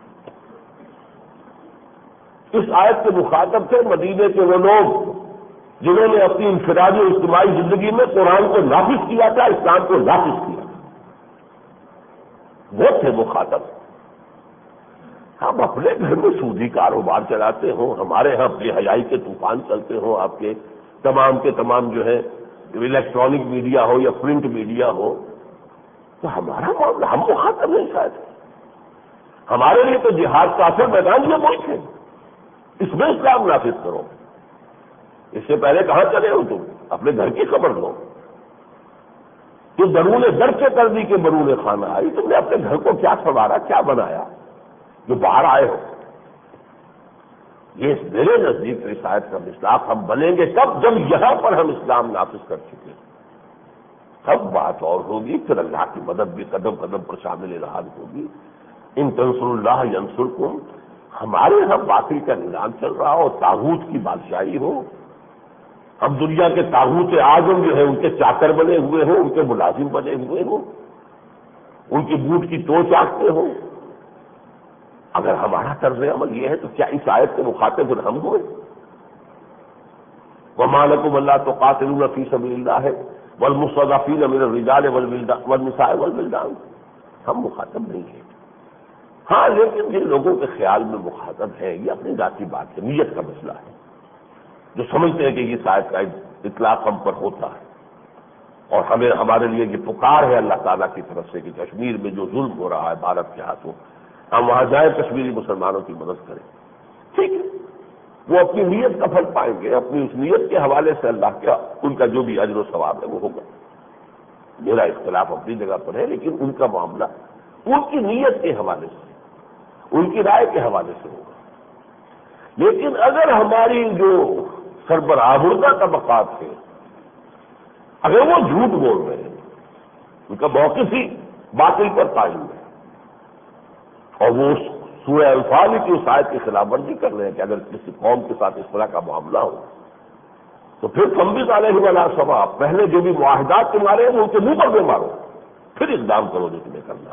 اس آیت کے مخاطب تھے مدینے کے وہ لوگ جنہوں نے اپنی انفرادی اور اجتماعی زندگی میں قرآن کو نافذ کیا تھا، اسلام کو نافذ کیا تھا، وہ تھے مخاطب۔ ہم اپنے گھر میں سودی کاروبار چلاتے ہوں، ہمارے ہاں بے حیائی کے طوفان چلتے ہوں، آپ کے تمام کے تمام جو ہے الیکٹرانک میڈیا ہو یا پرنٹ میڈیا ہو، تو ہمارا معاملہ، ہم مخاطب نہیں شاید، ہمارے لیے تو جہاد کا اصل میدان یہ ملک ہے، اس میں اسلام نافذ کرو۔ اس سے پہلے کہاں چلے ہو تم؟ اپنے گھر کی خبر لو، تو درون در کے کردی کے برون خانہ آئی، تم نے اپنے گھر کو کیا سنوارا، کیا بنایا جو باہر آئے ہو؟ یہ میرے نزدیک اس آیت کا مصداق ہم بنیں گے تب جب یہاں پر ہم اسلام نافذ کر چکے، تب بات اور ہوگی، پھر اللہ کی مدد بھی قدم قدم پر شامل رہا ہوگی۔ ان تنصروا اللہ ینصرکم، ہمارے یہاں باطل کا نظام چل رہا ہو، طاغوت کی بادشاہی ہو، ہم دنیا کے طاغوت اعظم جو ہے ان کے چاکر بنے ہوئے ہوں، ان کے ملازم بنے ہوئے ہوں، ان کی بوٹ کی ٹو چاٹتے ہوں، اگر ہمارا طرز عمل یہ ہے تو کیا اس آیت کے مخاطب ہم ہوئے؟ وَمَا لَكُمْ أَلَّا تُقَاتِلُونَ فِي سَبِيلِ اللَّهِ وَالْمُسْتَضْعَفِينَ مِنَ الرِّجَالِ وَالنِّسَاءِ وَالْوِلْدَانِ، ہم مخاطب نہیں ہیں۔ ہاں لیکن جن لوگوں کے خیال میں مخاطب ہے، یہ اپنی ذاتی بات ہے، نیت کا مسئلہ ہے، جو سمجھتے ہیں کہ یہ شاید کا اطلاق ہم پر ہوتا ہے، اور ہمیں ہمارے لیے یہ پکار ہے اللہ تعالیٰ کی طرف سے کہ کشمیر میں جو ظلم ہو رہا ہے بھارت کے ہاتھوں، ہم وہاں جائیں، کشمیری مسلمانوں کی مدد کریں، ٹھیک ہے، وہ اپنی نیت کا پھل پائیں گے، اپنی اس نیت کے حوالے سے اللہ کا ان کا جو بھی اجر و ثواب ہے وہ ہوگا۔ میرا اختلاف اپنی جگہ پر ہے، لیکن ان کا معاملہ ان کی نیت کے حوالے سے، ان کی رائے کے حوالے سے ہوگا۔ لیکن اگر ہماری جو سربراہردہ طبقات ہیں، اگر وہ جھوٹ بول رہے ہیں، ان کا موقف ہی باطل پر قائم ہے، اور وہ سورہ انفال کی اس آیت کی خلاف ورزی کر رہے ہیں کہ اگر کسی قوم کے ساتھ اس طرح کا معاملہ ہو تو پھر فنبذ علیہ ولا سوا، پہلے جو بھی معاہدات تمہارے ہیں وہ ان کے منہ پر بھی مارو، پھر اقدام کرو جو تمہیں کرنا۔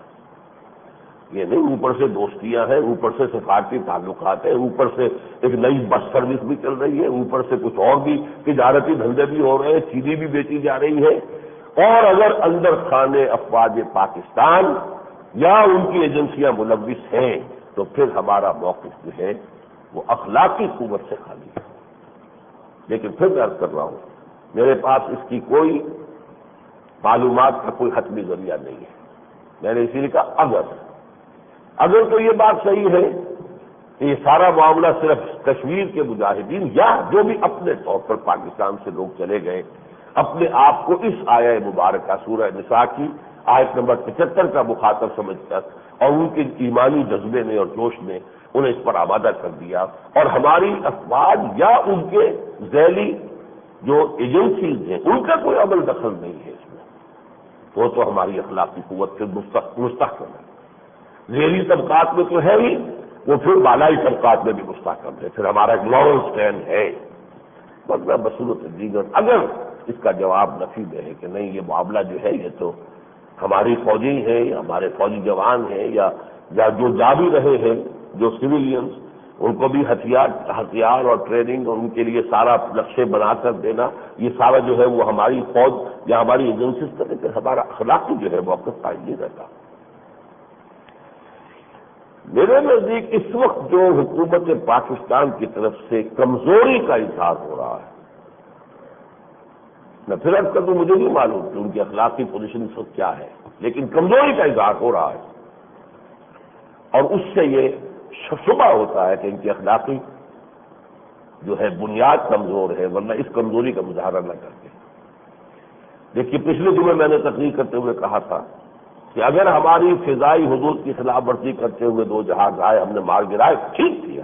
یہ نہیں اوپر سے دوستیاں ہیں، اوپر سے سفارتی تعلقات ہیں، اوپر سے ایک نئی بس سروس بھی چل رہی ہے، اوپر سے کچھ اور بھی تجارتی دھندے بھی ہو رہے ہیں، چیزیں بھی بیچی جا رہی ہے، اور اگر اندر خانے افواج پاکستان یا ان کی ایجنسیاں ملوث ہیں تو پھر ہمارا موقف جو ہے وہ اخلاقی قوت سے خالی ہے۔ لیکن پھر میں عرض کر رہا ہوں، میرے پاس اس کی کوئی معلومات کا کوئی حتمی ذریعہ نہیں ہے، میں نے اسی لیے کہا اگر اگر تو یہ بات صحیح ہے کہ یہ سارا معاملہ صرف کشمیر کے مجاہدین یا جو بھی اپنے طور پر پاکستان سے لوگ چلے گئے اپنے آپ کو اس آیہ مبارکہ سورہ نساء کی آیت نمبر پچہتر کا مخاطب سمجھ کر اور ان کے ایمانی جذبے نے اور جوش نے انہیں اس پر آمادہ کر دیا، اور ہماری افواج یا ان کے ذیلی جو ایجنسیز ہیں ان کا کوئی عمل دخل نہیں ہے اس میں، وہ تو ہماری اخلاقی قوت سے مستحکم ہے۔ ذیلی طبقات میں تو ہے ہی، وہ پھر بالائی طبقات میں بھی مستحکم ہے، پھر ہمارا ایک مورل اسٹینڈ ہے۔ مطلب بصورت دیگر اگر اس کا جواب نفی دے ہے کہ نہیں یہ معاملہ جو ہے یہ تو ہماری فوجی ہیں یا ہمارے فوجی جوان ہیں یا یا جو جا بھی رہے ہیں جو سویلینز، ان کو بھی ہتھیار ہتھیار اور ٹریننگ اور ان کے لیے سارا نقشے بنا کر دینا، یہ سارا جو ہے وہ ہماری فوج یا ہماری ایجنسیز کرے کہ ہمارا اخلاقی جو ہے موقف قائم نہیں رہتا۔ میرے نزدیک اس وقت جو حکومت پاکستان کی طرف سے کمزوری کا اظہار ہو رہا ہے، میں پھر عرض کر دوں مجھے نہیں معلوم کہ ان کی اخلاقی پوزیشن اس وقت کیا ہے، لیکن کمزوری کا اظہار ہو رہا ہے، اور اس سے یہ شبہ ہوتا ہے کہ ان کی اخلاقی جو ہے بنیاد کمزور ہے، ورنہ اس کمزوری کا مظاہرہ نہ کرتے۔ دیکھیے پچھلے جمعے میں نے تقریر کرتے ہوئے کہا تھا کہ اگر ہماری فضائی حدود کی خلاف ورزی کرتے ہوئے دو جہاز آئے، ہم نے مار گرائے، ٹھیک کیا،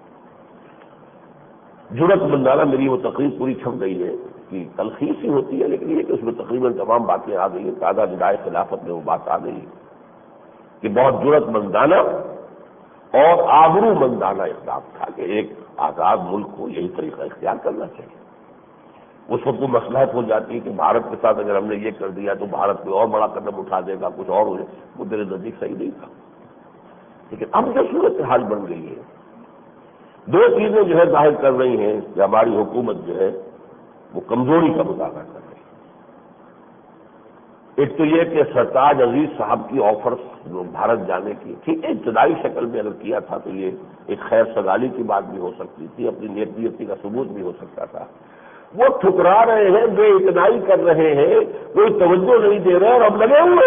جرأت مندانہ میری وہ تقریر پوری چھپ گئی ہے کہ تلخیص ہی ہوتی ہے، لیکن یہ کہ اس میں تقریباً تمام باتیں آ گئی ہیں، تازہ ندائے خلافت میں وہ بات آ گئی ہے کہ بہت جرأت مندانہ اور آبرو مندانہ اقدام تھا کہ ایک آزاد ملک کو یہی طریقہ اختیار کرنا چاہیے۔ اس وقت وہ مصلحت ہو جاتی ہے کہ بھارت کے ساتھ اگر ہم نے یہ کر دیا تو بھارت کوئی اور بڑا قدم اٹھا دے گا، کچھ اور ہو جائے، وہ میرے نزدیک صحیح نہیں تھا۔ لیکن اب جو صورتحال بن گئی ہے، دو چیزیں جو ہے ظاہر کر رہی ہیں کہ ہماری حکومت جو ہے وہ کمزوری کا مظاہرہ کر رہی ہے۔ ایک تو یہ کہ سرتاج عزیز صاحب کی آفر بھارت جانے کی، ٹھیک ہے ابتدائی شکل میں اگر کیا تھا تو یہ ایک خیر سگالی کی بات بھی ہو سکتی تھی، اپنی نیتی کا ثبوت بھی ہو سکتا تھا۔ وہ ٹھکرا رہے ہیں، بے اعتنائی کر رہے ہیں، کوئی توجہ نہیں دے رہے، اور اب لگے ہوئے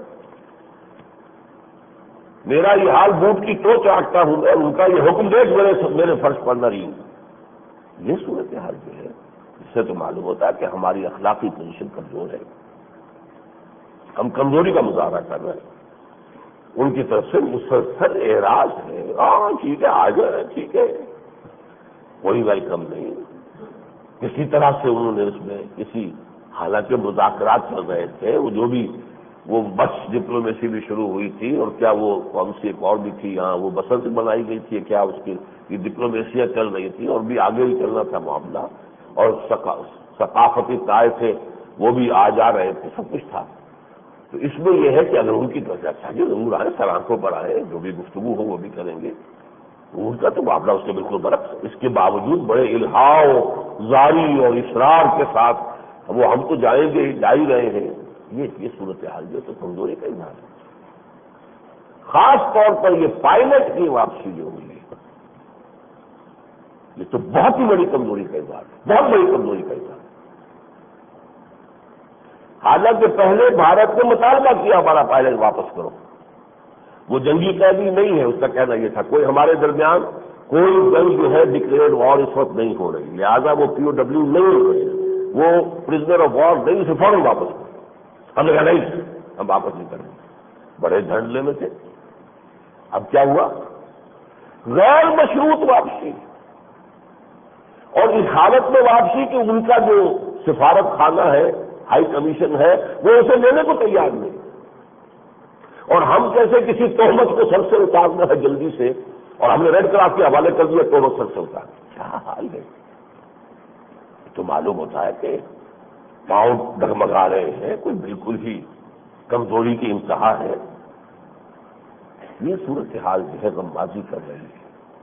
میرا یہ حال بوٹ کی تو چاٹتا ہوں اور ان کا یہ حکم دیکھ میرے میرے فرش پر نہ رہی۔ یہ صورتحال جو ہے اس سے تو معلوم ہوتا ہے کہ ہماری اخلاقی پوزیشن کمزور ہے، ہم کمزوری کا مظاہرہ کر رہے ہیں۔ ان کی طرف سے مسلسل اعراض ہے، ہاں ٹھیک ہے آ جائے، ٹھیک ہے، کوئی ویلکم نہیں، کسی طرح سے انہوں نے اس میں کسی حالانکہ مذاکرات چل رہے تھے، وہ جو بھی وہ بس ڈپلومیسی بھی شروع ہوئی تھی، اور کیا وہ کون سی ایک اور بھی تھی، ہاں وہ بسنت بنائی گئی تھی، کیا اس کی یہ ڈپلومیسیاں چل رہی تھی، اور بھی آگے بھی چلنا تھا معاملہ، اور ثقافتی طائف تھے وہ بھی آ جا رہے تھے، سب کچھ تھا۔ تو اس میں یہ ہے کہ اگر ان کی طرف سے اچھا ضرور آئے، سر آنکھوں پر آئے، جو بھی گفتگو ہو وہ بھی کریں گے، ان کا تو معاملہ اس کے بالکل برعکس، اس کے باوجود بڑے الہاؤ زاری اور اصرار کے ساتھ وہ ہم تو جائیں گے، جا ہی رہے ہیں۔ یہ یہ صورتحال جو تو کمزوری کا اظہار ہے، خاص طور پر یہ پائلٹ کی واپسی جو ہوئی ہے، یہ تو بہت ہی بڑی کمزوری کا اظہار ہے، بہت بڑی کمزوری کا اظہار ہے۔ حالانکہ پہلے بھارت نے مطالبہ کیا ہمارا پائلٹ واپس کرو، وہ جنگی قیدی نہیں ہے، اس کا کہنا یہ تھا، کوئی ہمارے درمیان کوئی جنگ جو ہے ڈکلیئرڈ وار اس وقت نہیں ہو رہی، لہٰذا وہ پی او ڈبلیو نہیں ہو رہے، وہ پرزنر آف وار نہیں، اسے فوراً واپس کرو۔ ہم نے کہا نہیں ہم واپس نہیں کریں گے، بڑے دھڑلے میں تھے۔ اب کیا ہوا؟ غیر مشروط واپسی، اور اس حالت میں واپسی کہ ان کا جو سفارت خانہ ہے، ہائی کمیشن ہے، وہ اسے لینے کو تیار نہیں، اور ہم جیسے کسی تہمت کو سر سے اتارنا ہے جلدی سے، اور ہم نے ریڈ کراس کے حوالے کر دیا تہمت سر سے اتار۔ کیا حال ہے؟ تو معلوم ہوتا ہے کہ پاؤں ڈگمگا رہے ہیں، کوئی بالکل ہی کمزوری کی انتہا ہے۔ یہ صورتحال جو ہے غمازی کر رہی ہے۔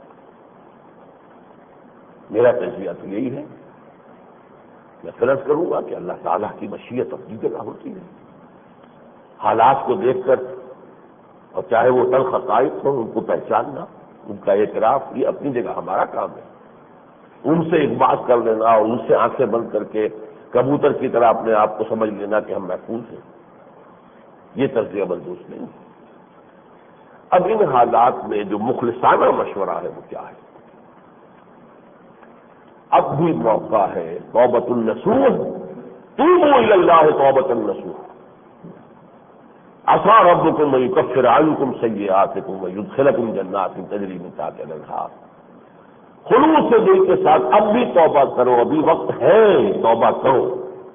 میرا تجزیہ تو یہی ہے، میں فرض کروں گا کہ اللہ تعالیٰ کی مشیت اپنی جگہ ہوتی ہے، حالات کو دیکھ کر، اور چاہے وہ تلخ حقائق ہوں ان کو پہچاننا، ان کا اعتراف، یہ اپنی جگہ ہمارا کام ہے۔ ان سے ایک بات کر لینا اور ان سے آنکھیں بند کر کے کبوتر کی طرح اپنے آپ کو سمجھ لینا کہ ہم محفوظ ہیں، یہ تجزیہ بردوش نہیں ہے۔ اب ان حالات میں جو مخلصانہ مشورہ ہے وہ کیا ہے؟ اب بھی موقع ہے توبۃ النصوح، توبوا الی اللہ توبۃ النصوح، عسیٰ ربکم ان یکفر عنکم سیئاتکم ویدخلکم جنات تجری من تحتہا الانہار۔ خلوص سے دل کے ساتھ اب بھی توبہ کرو، ابھی وقت ہے، توبہ کرو۔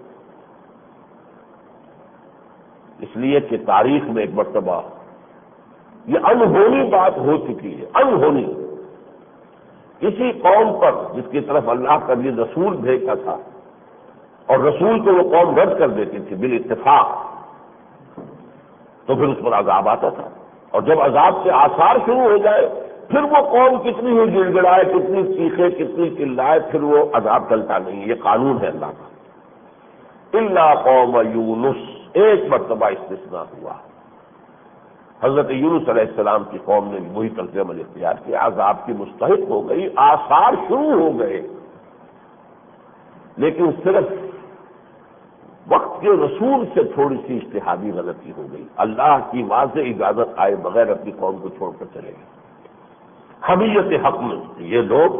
اس لیے کہ تاریخ میں ایک مرتبہ یہ انہونی بات ہو چکی ہے، انہونی، کسی قوم پر جس کی طرف اللہ کا یہ رسول بھیجا تھا، اور رسول کو وہ قوم رد کر دیتی تھی بالاتفاق، تو پھر اس پر عذاب آتا تھا، اور جب عذاب سے آثار شروع ہو جائے پھر وہ قوم کتنی ہی گڑ گڑائے، کتنی چیخے، کتنی چلائے، پھر وہ عذاب ٹلتا نہیں۔ یہ قانون ہے اللہ کا۔ الا قوم یونس، ایک مرتبہ استثناء ہوا، حضرت یونس علیہ السلام کی قوم نے وہی طرز عمل اختیار کیا، عذاب کی مستحق ہو گئی، آثار شروع ہو گئے، لیکن صرف وقت کے رسول سے تھوڑی سی اجتہادی غلطی ہو گئی، اللہ کی واضح اجازت آئے بغیر اپنی قوم کو چھوڑ کر چلے گئے۔ حمیت حق میں یہ لوگ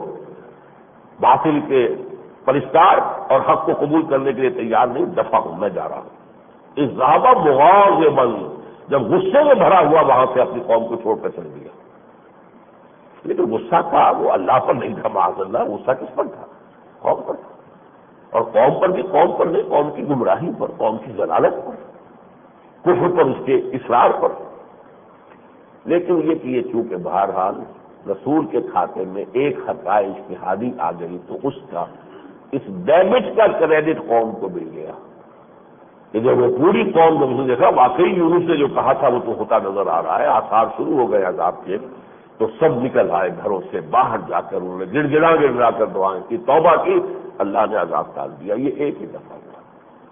باطل کے پرستار اور حق کو قبول کرنے کے لیے تیار نہیں، دفع ہوں، میں جا رہا ہوں۔ اذهب مغاضبا، جب غصے میں بھرا ہوا وہاں سے اپنی قوم کو چھوڑ کر چل گیا، لیکن غصہ تھا وہ اللہ پر نہیں تھا، معاذ اللہ، غصہ کس پر تھا؟ قوم پر تھا، اور قوم پر بھی، قوم پر نہیں، قوم کی گمراہی پر، قوم کی ضلالت پر، کفر پر، اس کے اصرار پر۔ لیکن یہ کہ یہ چونکہ بہرحال رسول کے کھاتے میں ایک خطا اجتہادی آ گئی تو اس کا، اس ڈیمیج کا کریڈٹ قوم کو مل گیا، کہ جب وہ پوری قوم جب اس نے دیکھا واقعی یونس نے جو کہا تھا وہ تو ہوتا نظر آ رہا ہے، آثار شروع ہو گئے عذاب کے، تو سب نکل آئے گھروں سے باہر، جا کر انہوں نے گڑ گڑا گڑ گڑا کر دعائیں کی، توبہ کی، اللہ نے عذاب ٹال دیا۔ یہ ایک ہی دفعہ ہوا۔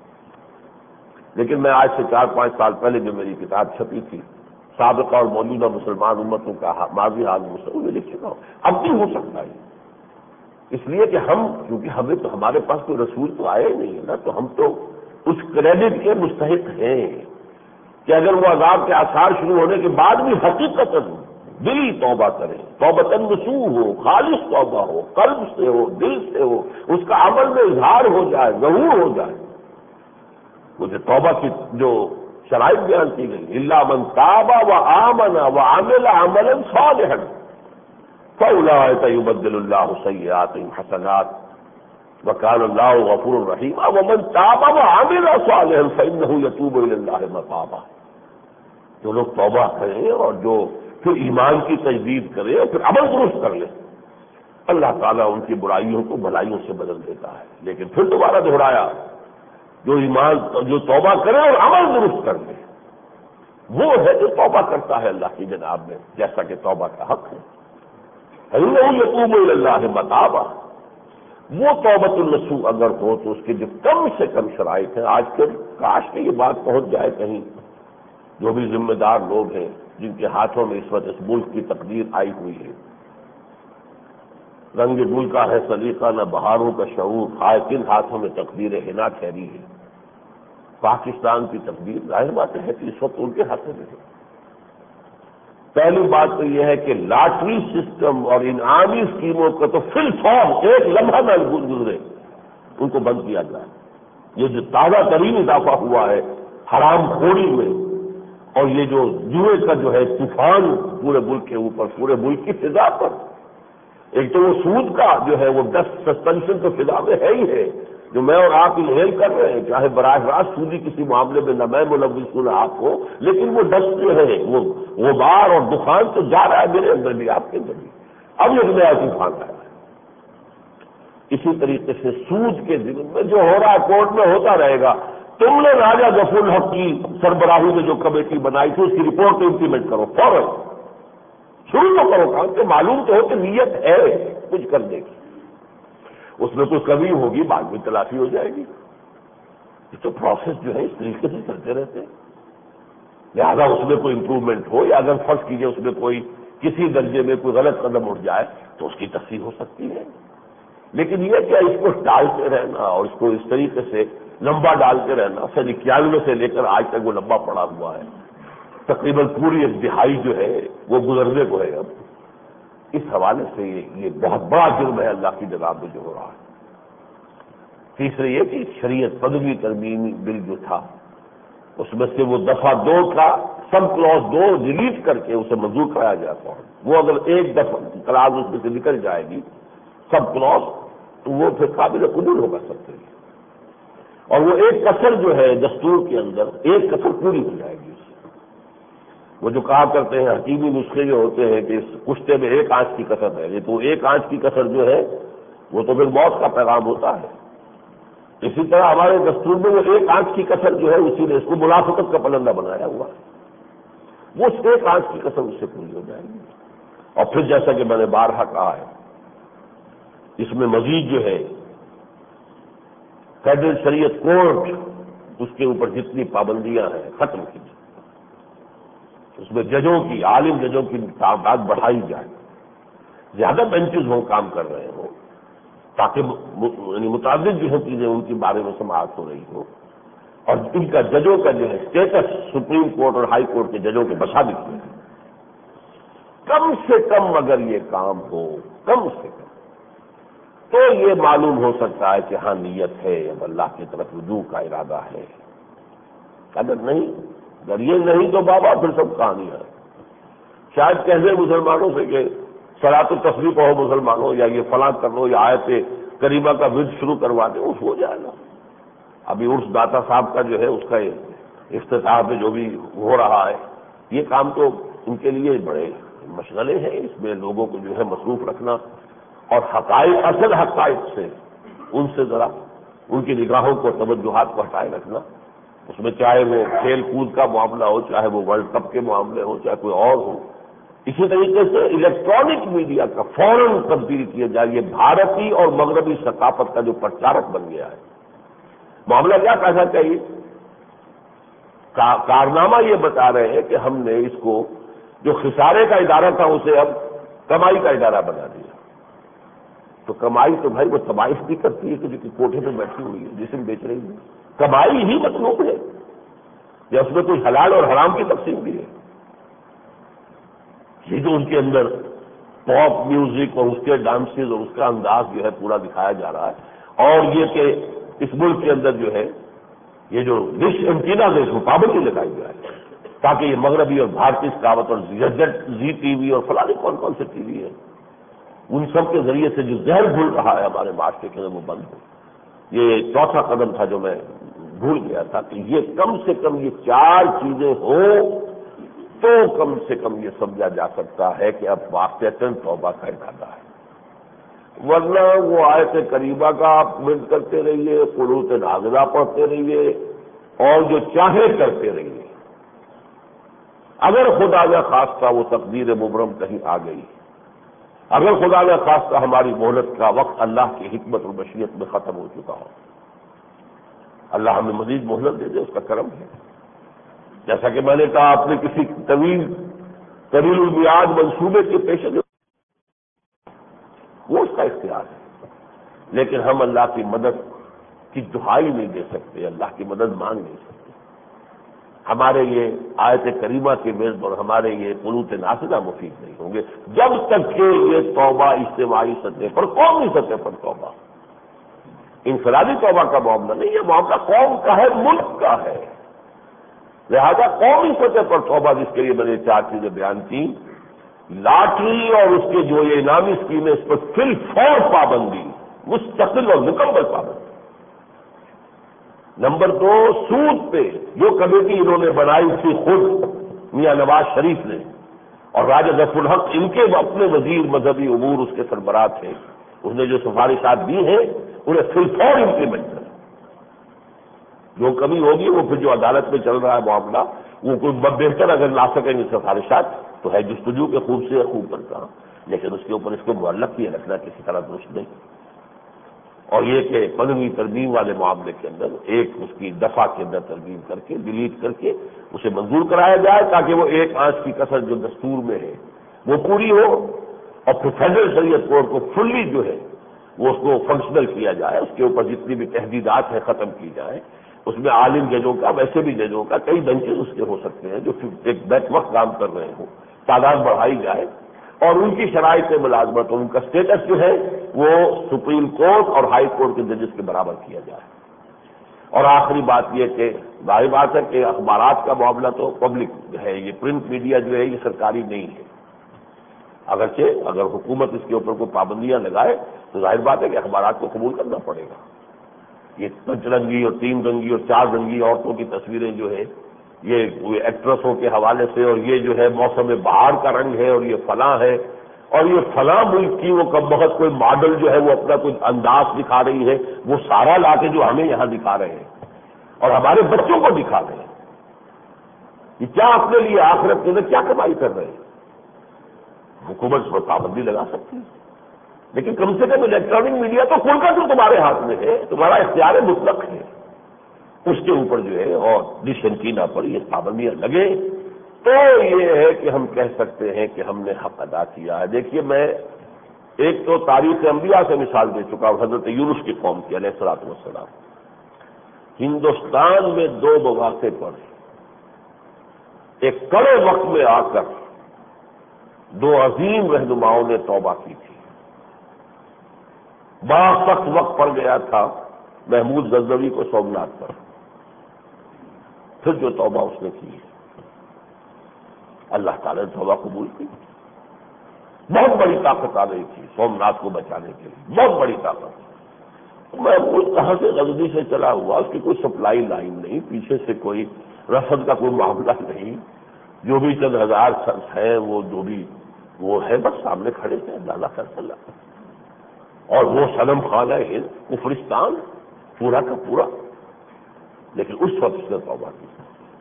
لیکن میں آج سے چار پانچ سال پہلے جو میری کتاب چھپی تھی، سابقہ اور موجودہ مسلمان امتوں کا ماضی حال مسلم، میں لکھ چکا ہوں، اب بھی ہو سکتا ہے، اس لیے کہ ہم، کیونکہ ہمیں تو، ہمارے پاس کوئی رسول تو آیا ہی نہیں ہے نا، تو ہم تو اس کریڈٹ کے مستحق ہیں کہ اگر وہ عذاب کے آثار شروع ہونے کے بعد بھی حقیقت دلی توبہ کریں، توبۃ نصوح ہو، خالص توبہ ہو، قلب سے ہو، دل سے ہو، اس کا عمل میں اظہار ہو جائے، ظہور ہو جائے۔ وہ جو توبہ کی جو شرائط بیان کی گئی، الا من تاب وآمن وعمل عملا صالحا فاولئک یبدل اللہ سیئاتہم حسنات وکان اللہ غفور رحیم ومن تاب وعمل صالحا فانہ یتوب الی اللہ متابا۔ جو لوگ توبہ کریں اور جو پھر ایمان کی تجدید کرے اور پھر عمل درست کر لے، اللہ تعالیٰ ان کی برائیوں کو بھلائیوں سے بدل دیتا ہے۔ لیکن پھر دوبارہ دہرایا، جو ایمان، جو توبہ کرے اور عمل درست کر لے، وہ ہے جو توبہ کرتا ہے اللہ کی جناب میں، جیسا کہ توبہ کا حق ہے۔ فإنہ یتوب الی اللہ متابا۔ وہ توبۃ النصوح اگر ہو تو اس کے جو کم سے کم شرائط ہیں، آج کل کاش کہ یہ بات پہنچ جائے کہیں، جو بھی ذمہ دار لوگ ہیں جن کے ہاتھوں میں اس وقت اس ملک کی تقدیر آئی ہوئی ہے، رنگ گل کا ہے سلیقہ نہ بہاروں کا شعور، ہائے کن ہاتھوں میں تقدیر حنا ٹھہری ہے۔ پاکستان کی تقدیر ظاہر بات ہے کہ اس وقت ان کے ہاتھوں میں ہے۔ پہلی بات تو یہ ہے کہ لاٹری سسٹم اور انعامی اسکیموں کا تو فی الفور ایک لمحہ نہ گزرے ان کو بند کیا جائے. یہ جو تازہ ترین اضافہ ہوا ہے حرام خوری میں، اور یہ جو جوئے کا جو ہے طوفان پورے ملک کے اوپر، پورے ملک کی فضا پر، ایک تو وہ سود کا جو ہے وہ ڈسٹ سسپینشن تو فضا میں ہے ہی ہے جو میں اور آپ انہیل کر رہے ہیں، چاہے براہ راست سودی کسی معاملے میں نہ میں ملوث ہوں نہ آپ کو، لیکن وہ ڈسٹ جو ہے وہ غبار اور دخان تو جا رہا ہے میرے اندر بھی آپ کے اندر بھی. اب ایک نیا طوفان آیا ہے. اسی طریقے سے سود کے دن میں جو ہو رہا ہے کورٹ میں ہوتا رہے گا. تم نے راجہ غفور الحق کی سربراہی میں جو کمیٹی بنائی تھی اس کی رپورٹ امپلیمنٹ کرو فوراً، شروع تو کرو کام کہ معلوم تو ہو کہ نیت ہے کچھ کرنے کی. اس میں کوئی کمی ہوگی بعد میں تلافی ہو جائے گی. یہ تو پروسیس جو ہے اس طریقے سے چلتے رہتے ہیں. لہٰذا اس میں کوئی امپروومنٹ ہو یا اگر فرض کیجیے اس میں کوئی کسی درجے میں کوئی غلط قدم اٹھ جائے تو اس کی تصحیح ہو سکتی ہے. لیکن یہ کیا اس کو ٹالتے رہنا اور اس کو اس طریقے سے لمبا ڈالتے رہنا، سن اکیانوے سے لے کر آج تک وہ لمبا پڑا ہوا ہے. تقریباً پوری ایک دہائی جو ہے وہ گزرنے کو ہے. اب اس حوالے سے یہ یہ بہت بڑا جرم ہے اللہ کی جناب میں جو ہو رہا ہے. تیسرے یہ کہ شریعت پدوی ترمیمی بل جو تھا اس میں سے وہ دفعہ دو کا سب کلوز دو ڈیلیٹ کر کے اسے منظور کرایا جاتا ہے. وہ اگر ایک دفعہ کلاس اس میں سے نکل جائے گی سب کلوز تو وہ پھر قابل قبول ہوگا سب کے لیے. اور وہ ایک کسر جو ہے دستور کے اندر ایک کسر پوری ہو جائے گی. وہ جو کہا کرتے ہیں حکیمی نسخے جو ہوتے ہیں کہ اس کشتے میں ایک آنچ کی کسر ہے، یہ تو ایک آنچ کی کسر جو ہے وہ تو پھر موت کا پیغام ہوتا ہے. اسی طرح ہمارے دستور میں وہ ایک آنچ کی کسر جو ہے اسی نے اس کو منافقت کا پلندہ بنایا ہوا ہے. وہ اس ایک آنچ کی کسر اس سے پوری ہو جائے گی. اور پھر جیسا کہ میں نے بارہا کہا ہے اس میں مزید جو ہے فیڈرل شریعت کورٹ اس کے اوپر جتنی پابندیاں ہیں ختم کی جائیں. اس میں ججوں کی عالم ججوں کی تعداد بڑھائی جائے، زیادہ بینچز ہوں کام کر رہے ہوں تاکہ یعنی متعدد جو ہے چیزیں ان کے بارے میں سماعت ہو رہی ہو، اور ان کا ججوں کا جو ہے اسٹیٹس سپریم کورٹ اور ہائی کورٹ کے ججوں کے بسا بھی کیے. کم سے کم اگر یہ کام ہو کم سے کم تو یہ معلوم ہو سکتا ہے کہ ہاں نیت ہے، اب اللہ کی طرف رجوع کا ارادہ ہے. اگر نہیں اگر یہ نہیں تو بابا پھر سب کہانی ہے. شاید کہتے مسلمانوں سے کہ صلاۃ التسبیح پڑھو مسلمانوں، یا یہ فلاں کر لو، یا آیت کریمہ کا ورد شروع کروا دیں، اس ہو جائے گا. ابھی عرس داتا صاحب کا جو ہے اس کا افتتاح پہ جو بھی ہو رہا ہے یہ کام تو ان کے لیے بڑے مشغلے ہیں. اس میں لوگوں کو جو ہے مصروف رکھنا اور حقائق اصل حقائق سے ان سے ذرا ان کی نگاہوں کو توجہات کو ہٹائے رکھنا. اس میں چاہے وہ کھیل کود کا معاملہ ہو، چاہے وہ ورلڈ کپ کے معاملے ہو، چاہے کوئی اور ہو. اسی طریقے سے الیکٹرانک میڈیا کا فوراً تبدیل کیا جائے. یہ بھارتی اور مغربی ثقافت کا جو پرچارک بن گیا ہے. معاملہ کیا کہنا چاہیے؟ کارنامہ یہ بتا رہے ہیں کہ ہم نے اس کو جو خسارے کا ادارہ تھا اسے اب کمائی کا ادارہ بنا دیا. تو کمائی تو بھائی وہ تباہی بھی کرتی ہے کہ جو کہ کوٹھے پہ بیٹھی ہوئی ہے جسم بیچ رہی ہے. کمائی ہی مطلوب ہے یا اس میں کوئی حلال اور حرام کی تقسیم بھی ہے. یہ جو ان کے اندر پاپ میوزک اور اس کے ڈانسز اور اس کا انداز جو ہے پورا دکھایا جا رہا ہے، اور یہ کہ اس ملک کے اندر جو ہے یہ جو ڈش اینٹینا ہے اس کو پابندی لگائی جائے تاکہ یہ مغربی اور بھارتی ثقافت اور زی ٹی وی اور فلاں کون کون سے ٹی وی ہے ان سب کے ذریعے سے جو زہر گھل رہا ہے ہمارے معاشرے کے اندر وہ بند ہو. یہ چوتھا قدم تھا جو میں بھول گیا تھا کہ یہ کم سے کم یہ چار چیزیں ہوں تو کم سے کم یہ سمجھا جا سکتا ہے کہ اب واقعتاً توبہ کا ارادہ ہے. ورنہ وہ آیت کریمہ کا آپ ورد کرتے رہیے، قنوت نازلہ پڑھتے رہیے اور جو چاہے کرتے رہیے. اگر خدا نہ خواستہ وہ تقدیر مبرم کہیں آ گئی، اگر خدا نہ خواستہ ہماری مہلت کا وقت اللہ کی حکمت اور مشیت میں ختم ہو چکا ہو، اللہ ہمیں مزید مہلت دے دے، اس کا کرم ہے. جیسا کہ میں نے کہا آپ نے کسی طویل طویل المیعاد منصوبے کے پیش نظر وہ اس کا اختیار ہے، لیکن ہم اللہ کی مدد کی دہائی نہیں دے سکتے، اللہ کی مدد مانگ نہیں سکتے. ہمارے یہ آیت کریمہ کے وزن اور ہمارے یہ قنوت نافذہ مفید نہیں ہوں گے جب تک کہ یہ توبہ اجتماعی سطح پر، قومی سطح پر توبہ، انفرادی توبہ کا معاملہ نہیں، یہ معاملہ قوم کا ہے، ملک کا ہے۔ لہذا قومی سطح پر توبہ، جس کے لیے میں نے چار چیزیں بیان کی، لاٹری اور اس کے جو یہ انعامی اسکیمیں، اس پر فی الفور پابندی، مستقل اور مکمل پابندی۔ نمبر دو، سود پہ جو کمیٹی انہوں نے بنائی تھی خود میاں نواز شریف نے اور راجہ ظفر الحق، ان کے اپنے وزیر مذہبی امور اس کے سربراہ تھے، اس نے جو سفارشات دی ہیں انہیں فی الفور امپلیمنٹ کریں۔ جو کمی ہوگی وہ پھر جو عدالت میں چل رہا ہے معاملہ، وہ کوئی بہتر اگر لا سکیں گے سفارشات تو ہے جستجو کے خوب سے خوب کرتا، لیکن اس کے اوپر اس کو معلق کیے رکھنا کسی طرح درست نہیں۔ اور یہ کہ قانونی ترمیم والے معاملے کے اندر ایک اس کی دفعہ کے اندر ترمیم کر کے ڈیلیٹ کر کے اسے منظور کرایا جائے تاکہ وہ ایک آنچ کی کثر جو دستور میں ہے وہ پوری ہو، اور پھر فیڈرل شریعت کورٹ کو فلی جو ہے وہ اس کو فنکشنل کیا جائے، اس کے اوپر جتنی بھی تحدیدات ہیں ختم کی جائیں۔ اس میں عالم ججوں کا، ویسے بھی ججوں کا کئی بینچز اس کے ہو سکتے ہیں جو ایک بیک وقت کام کر رہے ہوں، تعداد بڑھائی جائے اور ان کی شرائط ملازمت اور ان کا اسٹیٹس جو ہے وہ سپریم کورٹ اور ہائی کورٹ کے ججز کے برابر کیا جائے۔ اور آخری بات یہ کہ ظاہر بات ہے کہ اخبارات کا معاملہ تو پبلک ہے، یہ پرنٹ میڈیا جو ہے یہ سرکاری نہیں ہے، اگرچہ اگر حکومت اس کے اوپر کوئی پابندیاں لگائے تو ظاہر بات ہے کہ اخبارات کو قبول کرنا پڑے گا۔ یہ پنچ رنگی اور تین رنگی اور چار رنگی عورتوں کی تصویریں جو ہے یہ ایکٹریسوں کے حوالے سے، اور یہ جو ہے موسم بہار کا رنگ ہے اور یہ فلاں ہے، اور یہ فلاں ملک کی وہ کم بخت کوئی ماڈل جو ہے وہ اپنا کوئی انداز دکھا رہی ہے، وہ سارا لا کے جو ہمیں یہاں دکھا رہے ہیں اور ہمارے بچوں کو دکھا رہے ہیں، یہ کیا اپنے لیے آخرت کے اندر کیا کمائی کر رہے ہیں؟ حکومت اس پر پابندی لگا سکتی ہے، لیکن کم سے کم الیکٹرانک میڈیا تو کھل کر جو تمہارے ہاتھ میں ہے، تمہارا اختیار مطلق ہے، اس کے اوپر جو ہے اور ڈش اینٹینا پر یہ پابندیاں لگے تو یہ ہے کہ ہم کہہ سکتے ہیں کہ ہم نے حق ادا کیا ہے۔ دیکھیے، میں ایک تو تاریخ انبیاء سے مثال دے چکا ہوں، حضرت یونس کی قوم کی علیہ الصلوۃ والسلام۔ ہندوستان میں دو مواقع پر ایک کڑے وقت میں آ کر دو عظیم رہنماؤں نے توبہ کی تھی۔ بڑا سخت وقت پڑ گیا تھا محمود غزنوی کو سومناتھ پر، پھر جو توبہ اس نے کی اللہ تعالیٰ نے توبہ قبول کی۔ بہت بڑی طاقت آ گئی تھی سومناتھ کو بچانے کے لیے، بہت بڑی طاقت۔ محمود کہاں سے غزنی سے چلا ہوا، اس کی کوئی سپلائی لائن نہیں، پیچھے سے کوئی رسد کا کوئی معاملہ نہیں، جو بھی چند ہزار شخص ہیں وہ جو بھی وہ ہے بس سامنے کھڑے تھے، اللہ کر چلا، اور وہ صنم خانہ ہند کفرستان پورا کا پورا۔ لیکن اس وقت اس نے توبہ کی۔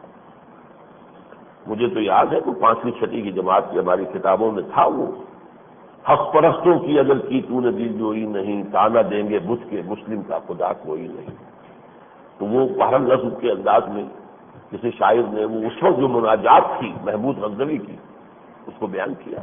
مجھے تو یاد ہے کہ پانچویں چھٹی کی جماعت کی ہماری کتابوں میں تھا، وہ حق پرستوں کی اگر کی تو نے دل جوئی نہیں، تانا دیں گے بت کے مسلم کا خدا کوئی نہیں۔ تو وہ بہرحال لفظ کے انداز میں کسی شاعر نے وہ اس وقت جو مناجات تھی محمود غزنوی کی اس کو بیان کیا۔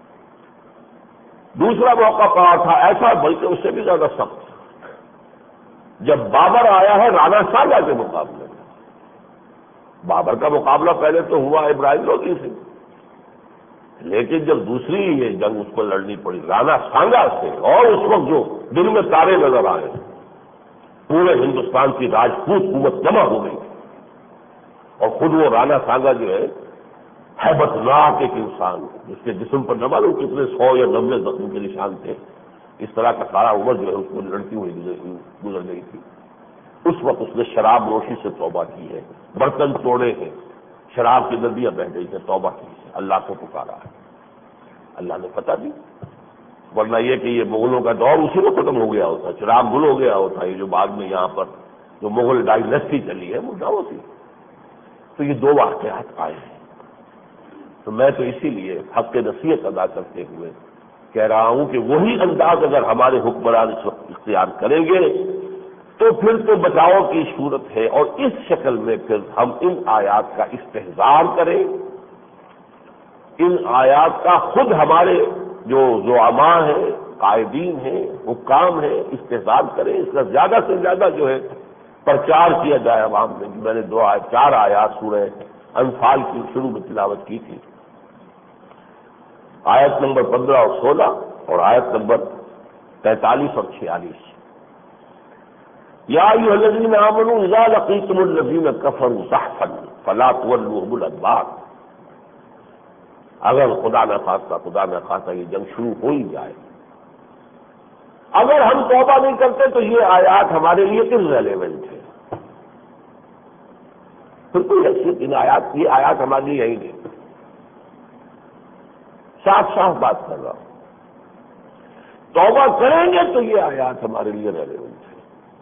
دوسرا موقع پڑا تھا ایسا، بلکہ اس سے بھی زیادہ سخت، جب بابر آیا ہے رانا سانگا کے مقابلے میں۔ بابر کا مقابلہ پہلے تو ہوا ابراہیم لودھی سے، لیکن جب دوسری یہ جنگ اس کو لڑنی پڑی رانا سانگا سے، اور اس وقت جو دل میں تارے نظر آئے، پورے ہندوستان کی راجپوت قوت جمع ہو گئی، اور خود وہ رانا سانگا جو ہے ہیبت ناک ایک انسان، جس کے جسم پر نہ معلوم کتنے سو یا نبے زخم کے نشان تھے، اس طرح کا سارا عمر جو ہے اس کو لڑتی ہوئی گزر گئی تھی۔ اس وقت اس نے شراب نوشی سے توبہ کی ہے، برتن توڑے ہیں، شراب کی ندیاں بہہ گئی ہے، توبہ کی ہے، اللہ کو پکارا ہے، اللہ نے فتح دی۔ ورنہ یہ کہ یہ مغلوں کا دور اسی کو ختم ہو گیا ہوتا، شراب گل ہو گیا ہوتا، یہ جو بعد میں یہاں پر جو مغل ڈائنیسٹی چلی ہے وہ نہ ہوتی۔ تو یہ دو واقعات آئے ہیں، تو میں تو اسی لیے حق نصیحت ادا کرتے ہوئے کہہ رہا ہوں کہ وہی انداز اگر ہمارے حکمران اس وقت اختیار کریں گے تو پھر تو بچاؤ کی صورت ہے، اور اس شکل میں پھر ہم ان آیات کا استحضار کریں، ان آیات کا خود ہمارے جو زعماء ہیں، قائدین ہیں، حکام ہیں، استحضار کریں، اس کا زیادہ سے زیادہ جو ہے پرچار کیا جائے عوام میں۔ میں نے دو آیات چار آیات سورہ انفال کی شروع میں تلاوت کی تھی، آیت نمبر پندرہ اور سولہ اور آیت نمبر تینتالیس اور چھیالیس۔ یا ایھا الذین آمنوا اذا لقیتم الذین کفروا زحفا فلا تولوهم الادبار۔ اگر خدا نہ خواستہ خدا نہ خواستہ یہ جنگ شروع ہو ہی جائے، اگر ہم توبہ نہیں کرتے تو یہ آیات ہمارے لیے irrelevant ہے، پھر کوئی حیثیت ان آیات یہ آیات ہمارے لیے یہی نہیں۔ صاف صاف بات کر رہا ہوں، توبہ کریں گے تو یہ آیات ہمارے لیے ریلیونٹ ہے۔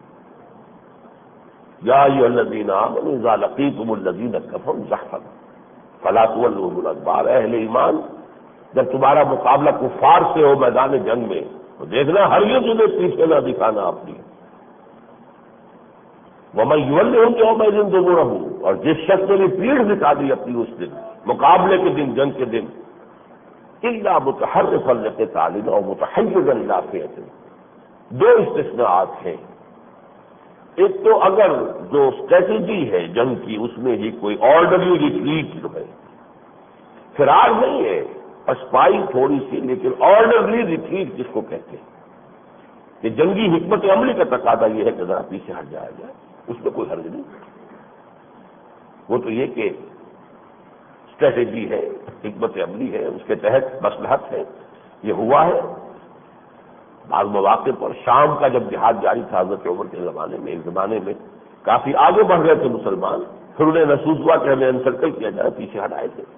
یا ایھا الذین آمنوا اذا لقیتم الذین کفروا زحفا فلا تولوهم الادبار۔ اہل ایمان، جب تمہارا مقابلہ کفار سے ہو میدان جنگ میں تو دیکھنا ہرگز انہیں پیچھے نہ دکھانا اپنی۔ وَمَن يُوَلِّهُمْ يَوْمَئِذٍ دُبُرَهُ، اور جس شخص نے پیٹھ دکھا دی اپنی اس دن مقابلے کے دن، جنگ کے دن، إِلَّا مُتَحَرِّفًا لِقِتَالٍ أَوْ مُتَحَيِّزًا إِلَىٰ فِئَةٍ۔ دو استثناءات ہیں، ایک تو اگر جو اسٹریٹجی ہے جنگ کی اس میں ہی کوئی آرڈرلی ریٹریٹ جو ہے، فرار نہیں ہے، پسپائی تھوڑی سی، لیکن آرڈرلی ریٹریٹ جس کو کہتے ہیں کہ جنگی حکمت عملی کا تقاضا یہ ہے کہ ذرا پیچھے ہٹ جایا جائے، اس میں کوئی حرج نہیں۔ وہ تو یہ کہ اسٹریٹجی ہے، حکمت عملی ہے، اس کے تحت مصلحت ہے، یہ ہوا ہے۔ بعض مواقع پر شام کا جب جہاد جاری تھا حضرت عمر کے زمانے میں، ایک زمانے میں کافی آگے بڑھ گئے تھے مسلمان، پھر انہیں محسوس ہوا کہ ہمیں انسرکل کیا جائے، پیچھے ہٹائے تھے۔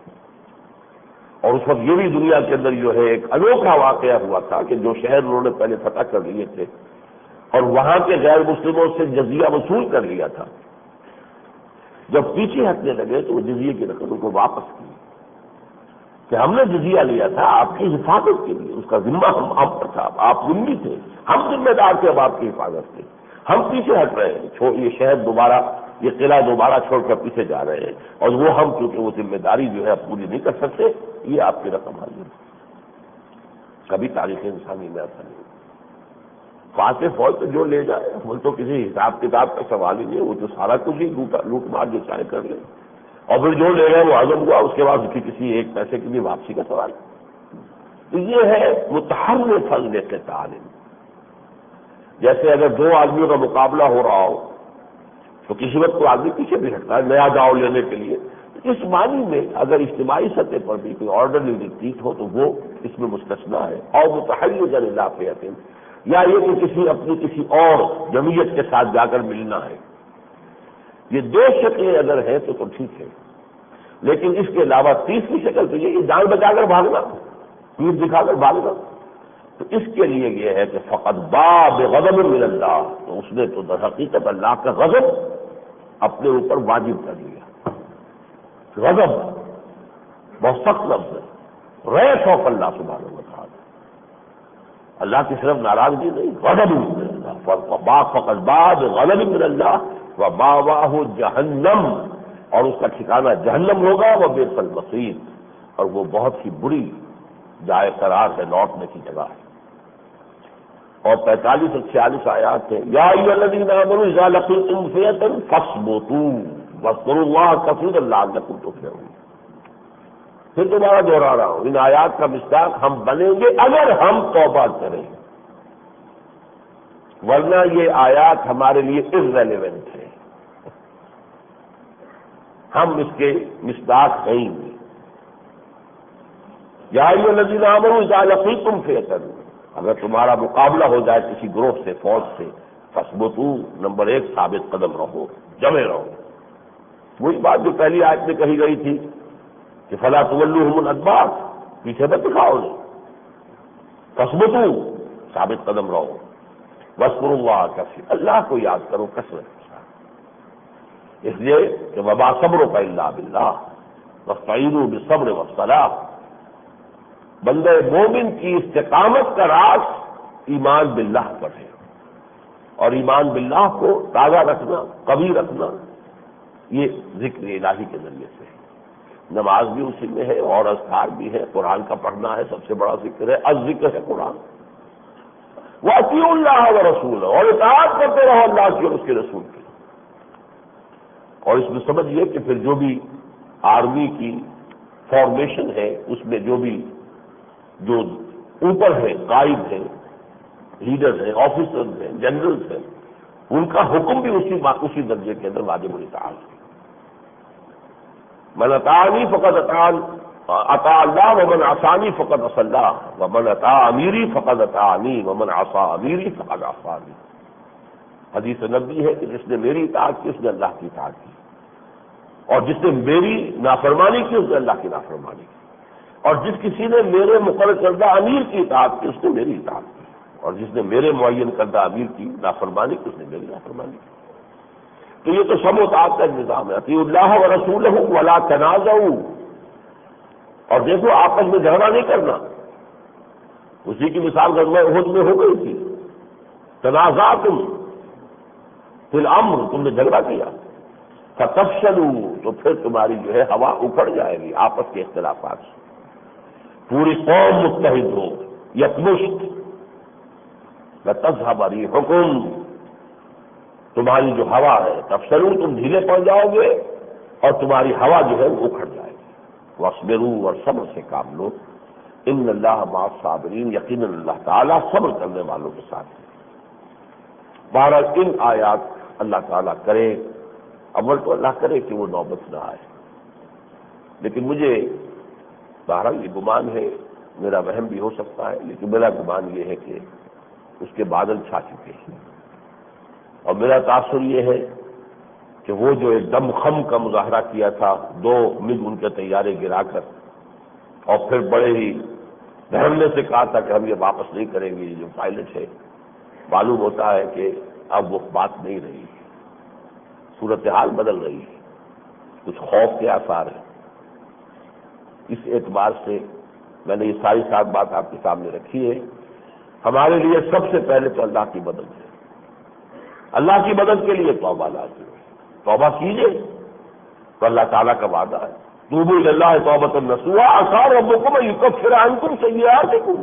اور اس وقت یہ بھی دنیا کے اندر جو ہے ایک انوکھا واقعہ ہوا تھا کہ جو شہر انہوں نے پہلے فتح کر لیے تھے اور وہاں کے غیر مسلموں سے جزیہ وصول کر لیا تھا، جب پیچھے ہٹنے لگے تو وہ جزیے کی رقم ان کو واپس کی کہ ہم نے جزیہ لیا تھا آپ کی حفاظت کے لیے، اس کا ذمہ ہم آپ پر تھا، آپ ذمہ تھے، ہم ذمہ دار تھے اب آپ کی حفاظت کے، ہم پیچھے ہٹ رہے ہیں، یہ شہر دوبارہ، یہ قلعہ دوبارہ چھوڑ کر پیچھے جا رہے ہیں، اور وہ ہم کیونکہ وہ ذمہ داری جو ہے پوری نہیں کر سکتے، یہ آپ کی رقم حاضر۔ کبھی تاریخ انسانی میں ایسا نہیں، فاتح فوج تو جو لے جائے، وہ تو کسی حساب کتاب کا سوال ہی نہیں، وہ تو سارا کچھ ہی لوٹ لوٹ مار جو چاہے کر لے، اور پھر جو لے گئے وہ ہضم ہوا، اس کے بعد اس کی کسی ایک پیسے کی بھی واپسی کا سوال۔ تو یہ ہے متحرف لقتال۔ جیسے اگر دو آدمیوں کا مقابلہ ہو رہا ہو تو کسی وقت تو آدمی پیچھے بھی ہٹتا ہے نیا گاؤں لینے کے لیے، اس معنی میں اگر اجتماعی سطح پر بھی کوئی آرڈرلی ریٹریٹ ہو تو وہ اس میں مستثنیٰ ہے۔ اور متحیزا الی فئۃ، یا یہ کہ کسی اپنی کسی اور جمعیت کے ساتھ جا کر ملنا ہے، یہ دو شکلیں اگر ہیں تو تو ٹھیک ہے، لیکن اس کے علاوہ تیسری شکل تو یہ جان بچا کر بھاگنا، پیر دکھا کر بھاگنا، تو اس کے لیے یہ ہے کہ فقط باء بغضب من اللہ، تو اس نے تو در حقیقت اللہ کا غضب اپنے اوپر واجب کر لیا۔ غضب بہت سخت لفظ ہے، ریس آف اللہ سبحانہ و تعالی، اللہ کی صرف ناراضگی نہیں، غضب من اللہ، فقط باء بغضب من اللہ ومأواہ جہنم، اور اس کا ٹھکانہ جہنم ہوگا، وبئس المصیر، اور وہ بہت ہی بری جائے قرار ہے، لوٹنے کی جگہ ہے۔ اور پینتالیس اور چھیالیس آیات ہیں، یا ایھا الذین آمنوا اذا لقیتم فئۃ فاثبتوا واذکروا اللہ کثیرا لعلکم تفلحون۔ پھر دوبارہ دوہرا رہا ہوں، ان آیات کا مصداق ہم بنیں گے اگر ہم توبہ کریں، ورنہ یہ آیات ہمارے لیے irrelevant ہے، ہم اس کے مصداق نہیں ہیں۔ یا ایھا الذین آمنوا اذا لقیتم فئۃ، اگر تمہارا مقابلہ ہو جائے کسی گروہ سے، فوج سے، فاثبتوا، نمبر ایک ثابت قدم رہو، جمے رہو۔ وہی بات جو پہلی آیت میں کہی گئی تھی کہ فلا تولوهم الادبار، پیچھے مت دکھاؤ نہیں، فاثبتوا، ثابت قدم رہو، واذکروا اللہ کثیرا، اللہ کو یاد کرو کثرت کے ساتھ، اس لیے کہ وما صبرک الا باللہ واستعینوا بالصبر والصلاۃ، بندہ مومن کی استقامت کا راز ایمان باللہ پر ہے، اور ایمان باللہ کو تازہ رکھنا، قوی رکھنا، یہ ذکر الہی کے ذریعے سے ہے۔ نماز بھی اسی میں ہے، اور اذکار بھی ہے، قرآن کا پڑھنا ہے، سب سے بڑا ذکر ہے، الذکر ہے قرآن۔ وَأَطِیعُوا اللَّهَ وَرَسُولَهُ، اور اطاعت کرتے رہو اللہ کی اور اس کے رسول کی۔ اور اس میں سمجھیے کہ پھر جو بھی آرمی کی فارمیشن ہے، اس میں جو بھی جو اوپر ہے، قائد ہیں، لیڈر ہیں، آفیسرز ہیں، جنرلز ہیں، ان کا حکم بھی اسی اسی درجے کے اندر واجب الاطاعت ہے۔ من اطاعنی فقد اطاع اطاع اللہ ومن عصانی فقد عصی اللہ ومن اطاع امیری فقد اطاعنی ومن عصی امیری فقد عصانی۔ حدیث نبوی ہے کہ جس نے میری اطاعت کی اس نے اللہ کی اطاعت کی، اور جس نے میری نافرمانی کی اس نے اللہ کی نافرمانی کی، اور جس کسی نے میرے مقرر کردہ امیر کی اطاعت کی اس نے میری اطاعت کی، اور جس نے میرے معین کردہ امیر کی نافرمانی کی اس نے میری نافرمانی کی۔ تو یہ تو سم و طاعت کا ایک نظام ہے، اطیعوا اللہ ورسولہ ولا تنازعوا، اور دیکھو آپس میں جھگڑا نہیں کرنا۔ اسی کی مثال غزوہ احد میں ہو گئی تھی، تنازعتم فی الامر، تم نے جھگڑا کیا، فتفشلوا، تو پھر تمہاری جو ہے ہوا اکھڑ جائے گی آپس کے اختلافات سے، پوری قوم متحد ہو، یکمشت، لتذهب ريحكم، تمہاری جو ہوا ہے، تفشلوا، تم ڈھیلے پڑ جاؤ گے اور تمہاری ہوا جو ہے وہ اکھڑ جائے گی۔ واصبروا، اور صبر سے کام لو، ان اللہ مع الصابرین، یقیناً اللہ تعالیٰ صبر کرنے والوں کے ساتھ ہے۔ بہرحال ان آیات اللہ تعالیٰ کرے، اول تو اللہ کرے کہ وہ نوبت نہ آئے، لیکن مجھے بہرحال یہ گمان ہے، میرا وہم بھی ہو سکتا ہے، لیکن میرا گمان یہ ہے کہ اس کے بادل چھا چکے ہیں، اور میرا تاثر یہ ہے کہ وہ جو ایک دم خم کا مظاہرہ کیا تھا، دو مگ ان کے طیارے گرا کر، اور پھر بڑے ہی دھڑلے سے کہا تھا کہ ہم یہ واپس نہیں کریں گے، یہ جو پائلٹ ہے، معلوم ہوتا ہے کہ اب وہ بات نہیں رہی، صورتحال بدل رہی ہے، کچھ خوف کے آثار ہیں۔ اس اعتبار سے میں نے یہ ساری سات بات آپ کے سامنے رکھی ہے۔ ہمارے لیے سب سے پہلے تو اللہ کی مدد ہے، اللہ کی مدد کے لیے توبہ لازم ہے، توبہ کیجیے تو اللہ تعالیٰ کا وعدہ ہے، توبوا الی اللہ توبۃ نصوحا عسیٰ ربکم ان یکفر عنکم سیئاتکم،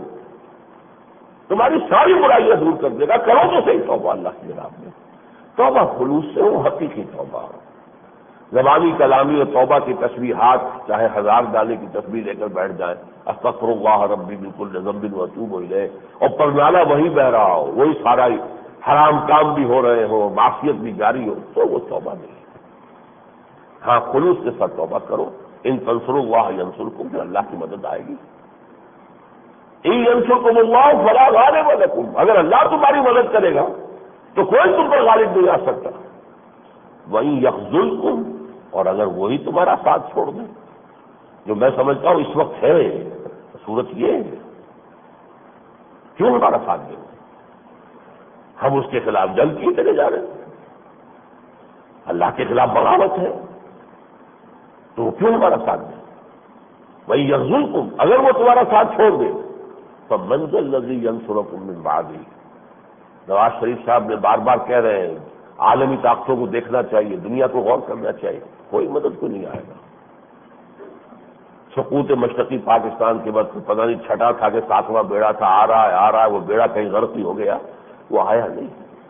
تمہاری ساری برائیاں دور کر دے گا، کرو تو صحیح توبہ اللہ کی راہ میں، توبہ خلوص سے ہو، حقیقی توبہ ہو۔ زبانی کلامی اور توبہ کی تسبیحات چاہے ہزار ڈالے کی تسبیح لے کر بیٹھ جائیں، استغفر اللہ ربی من کل ذنب واتوب الیہ، اور پرنالہ وہی بہ رہا ہو، وہی سارا حرام کام بھی ہو رہے ہو، معصیت بھی جاری ہو، تو وہ توبہ نہیں ہے۔ ہاں خلوص کے ساتھ توبہ کرو، ان تنصروا اللہ ینصرکم، پھر اللہ کی مدد آئے گی۔ ان ینصرکم اللہ فلا غالب لکم، اگر اللہ تمہاری مدد کرے گا تو کوئی تم پر غالب نہیں آ سکتا۔ وَإِن يَخْذُلْكُمْ، اور اگر وہی تمہارا ساتھ چھوڑ دیں، جو میں سمجھتا ہوں اس وقت ہے صورت یہ ہے، کیوں ہمارا ساتھ دیں؟ ہم اس کے خلاف جنگ کیے چلے جا رہے ہیں، اللہ کے خلاف بغاوت ہے، تو وہ کیوں ہمارا ساتھ دیں؟ وَإِن يَخْذُلْكُمْ، اگر وہ تمہارا ساتھ چھوڑ دے، فَمَنْ ذَا الَّذِي يَنْصُرُكُم مِّن بَعْدِهِ، نواز شریف صاحب نے بار بار کہہ رہے ہیں عالمی طاقتوں کو دیکھنا چاہیے، دنیا کو غور کرنا چاہیے، کوئی مدد کو نہیں آئے گا۔ سقوط مشرقی پاکستان کے بعد پتہ نہیں چھٹا تھا کہ ساتواں بیڑا تھا، آ رہا ہے آ رہا ہے، وہ بیڑا کہیں غرق ہی ہو گیا، وہ آیا نہیں۔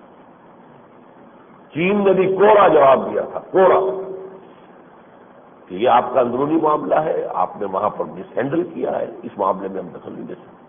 چین نے بھی کوڑا جواب دیا تھا، کوڑا، کہ یہ آپ کا اندرونی معاملہ ہے، آپ نے وہاں پر مس ہینڈل کیا ہے، اس معاملے میں ہم دخل نہیں دے سکتے،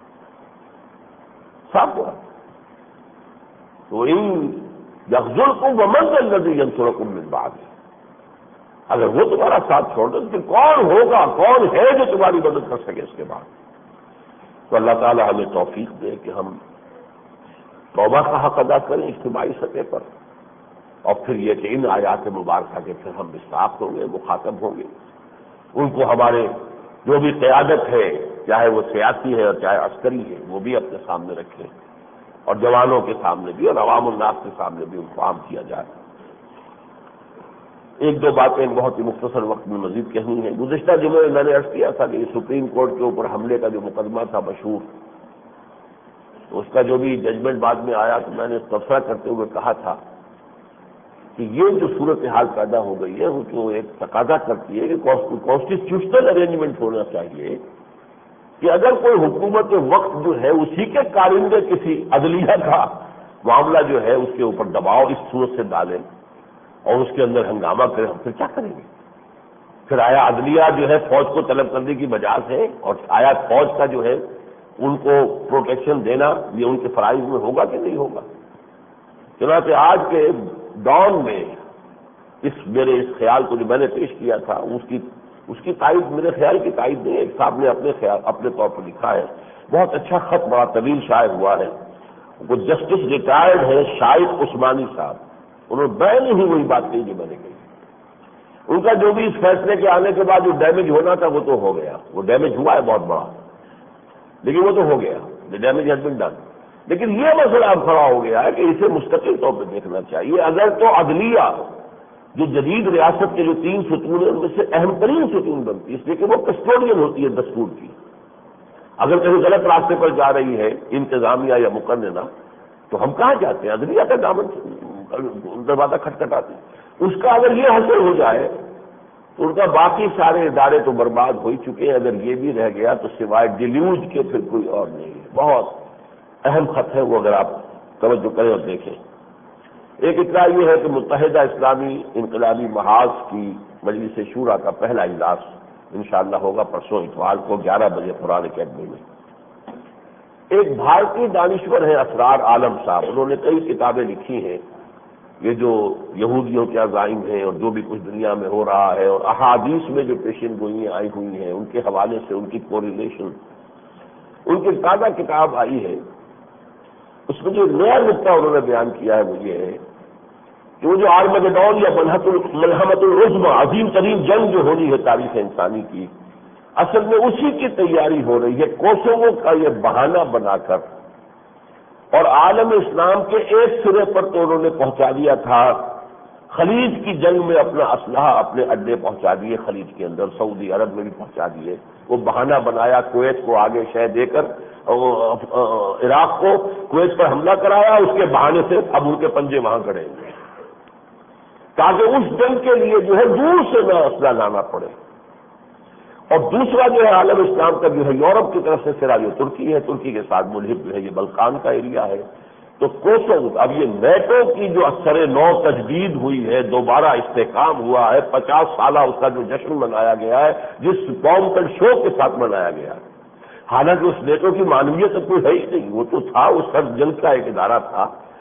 صاف بات۔ تو ان یخذلکم ومن ذا الذی ینصرکم من بعدہ، اگر وہ تمہارا ساتھ چھوڑ دے تو کون ہوگا، کون ہے جو تمہاری مدد کر سکے اس کے بعد؟ تو اللہ تعالیٰ ہمیں توفیق دے کہ ہم توبہ کا حق ادا کریں اجتماعی سطح پر، اور پھر یہ کہ ان آیات مبارکہ کے پھر ہم مصداق ہوں گے، مخاطب ہوں گے، ان کو ہمارے جو بھی قیادت ہے، چاہے وہ سیاسی ہے اور چاہے عسکری ہے، وہ بھی اپنے سامنے رکھیں، اور جوانوں کے سامنے بھی اور عوام الناس کے سامنے بھی ان کو عام کیا جائے۔ ایک دو باتیں بہت ہی مختصر وقت میں مزید کہنی ہیں۔ گزشتہ جمعے میں میں نے عرض کیا تھا کہ یہ سپریم کورٹ کے اوپر حملے کا جو مقدمہ تھا مشہور، تو اس کا جو بھی ججمنٹ بعد میں آیا تو میں نے تبصرہ کرتے ہوئے کہا تھا کہ یہ جو صورتحال پیدا ہو گئی ہے وہ تو ایک تقاضا کرتی ہے کہ کانسٹیٹیوشنل ارینجمنٹ ہونا چاہیے کہ اگر کوئی حکومت وقت جو ہے اسی کے کارندے کسی عدلیہ کا معاملہ جو ہے اس کے اوپر دباؤ اس صورت سے ڈالے اور اس کے اندر ہنگامہ کرے، ہم پھر کیا کریں گے؟ پھر آیا عدلیہ جو ہے فوج کو طلب کرنے کی بجا سے، اور آیا فوج کا جو ہے ان کو پروٹیکشن دینا یہ ان کے فرائض میں ہوگا کہ نہیں ہوگا؟ چنانچہ آج کے دور میں اس میرے اس خیال کو جو میں نے پیش کیا تھا اس کی اس کی تائید میرے خیال کی تائید نہیں، ایک صاحب نے اپنے خیال اپنے طور پر لکھا ہے، بہت اچھا خط بڑا طویل شائع ہوا ہے، وہ جسٹس ریٹائرڈ ہے شاہد عثمانی صاحب، انہوں نے بیان ہی وہی بات کہی جو میں نے کہی۔ ان کا جو بھی اس فیصلے کے آنے کے بعد جو ڈیمیج ہونا تھا وہ تو ہو گیا، وہ ڈیمیج ہوا ہے بہت بڑا، لیکن وہ تو ہو گیا، ڈیمیج ہیز بین ڈن۔ لیکن یہ مسئلہ اب کھڑا ہو گیا ہے کہ اسے مستقل طور پہ دیکھنا چاہیے۔ اگر تو عدلیہ جو جدید ریاست کے جو تین ستون ہیں ان میں سے اہم ترین ستون بنتی ہے، اس لیے کہ وہ کسٹوڈین ہوتی ہے دستور کی، اگر کہیں غلط راستے پر جا رہی ہے انتظامیہ یا مقننہ تو ہم کہاں جاتے ہیں؟ عدلیہ کا دامن دروازہ کھٹکھٹاتے ہیں۔ اس کا اگر یہ حاصل ہو جائے تو ان کا باقی سارے ادارے تو برباد ہو ہی چکے ہیں، اگر یہ بھی رہ گیا تو سوائے ڈیلیوج کے پھر کوئی اور نہیں ہے۔ بہت اہم خط ہے وہ، اگر آپ توجہ کریں اور دیکھیں۔ ایک اطلاع یہ ہے کہ متحدہ اسلامی انقلابی محاذ کی مجلس شورا کا پہلا اجلاس انشاءاللہ ہوگا پرسوں اتوار کو گیارہ بجے قرآن اکیڈمی میں۔ ایک بھارتی دانشور ہیں اسرار عالم صاحب، انہوں نے کئی کتابیں لکھی ہیں، یہ جو یہودیوں کے عزائم ہیں اور جو بھی کچھ دنیا میں ہو رہا ہے اور احادیث میں جو پیشن گوئیاں آئی ہوئی ہیں ان کے حوالے سے ان کی کوریلیشن، ان کی تازہ کتاب آئی ہے، اس میں جو ایک نیا نقطہ انہوں نے بیان کیا ہے وہ یہ ہے کہ وہ جو آرمگڈون یا ملحمۃ العظمی عظیم ترین جنگ جو ہونی ہے تاریخ انسانی کی، اصل میں اسی کی تیاری ہو رہی ہے کوسوو کا یہ بہانہ بنا کر، اور عالم اسلام کے ایک سرے پر تو انہوں نے پہنچا دیا تھا، خلیج کی جنگ میں اپنا اسلحہ اپنے اڈے پہنچا دیے، خلیج کے اندر سعودی عرب میں بھی پہنچا دیے، وہ بہانہ بنایا کویت کو آگے شہ دے کر عراق کو کویت پر حملہ کرایا، اس کے بہانے سے اب ان کے پنجے وہاں گڑیں گے تاکہ اس جنگ کے لیے جو ہے دور سے نہ اسلحہ لانا پڑے۔ اور دوسرا جو ہے عالم اسلام کا جو ہے یورپ کی طرف سے سرا جو ترکی ہے، ترکی کے ساتھ ملحق جو ہے یہ بلقان کا ایریا ہے، تو کوسوو اب یہ نیٹو کی جو اثر نو تجدید ہوئی ہے، دوبارہ استحکام ہوا ہے، پچاس سالہ اس کا جو جشن منایا گیا ہے جس بوم اینڈ شو کے ساتھ منایا گیا ہے، حالانکہ اس نیٹو کی معنویت تو کوئی ہے ہی نہیں، وہ تو تھا اس ہر جنگ کا ایک ادارہ تھا،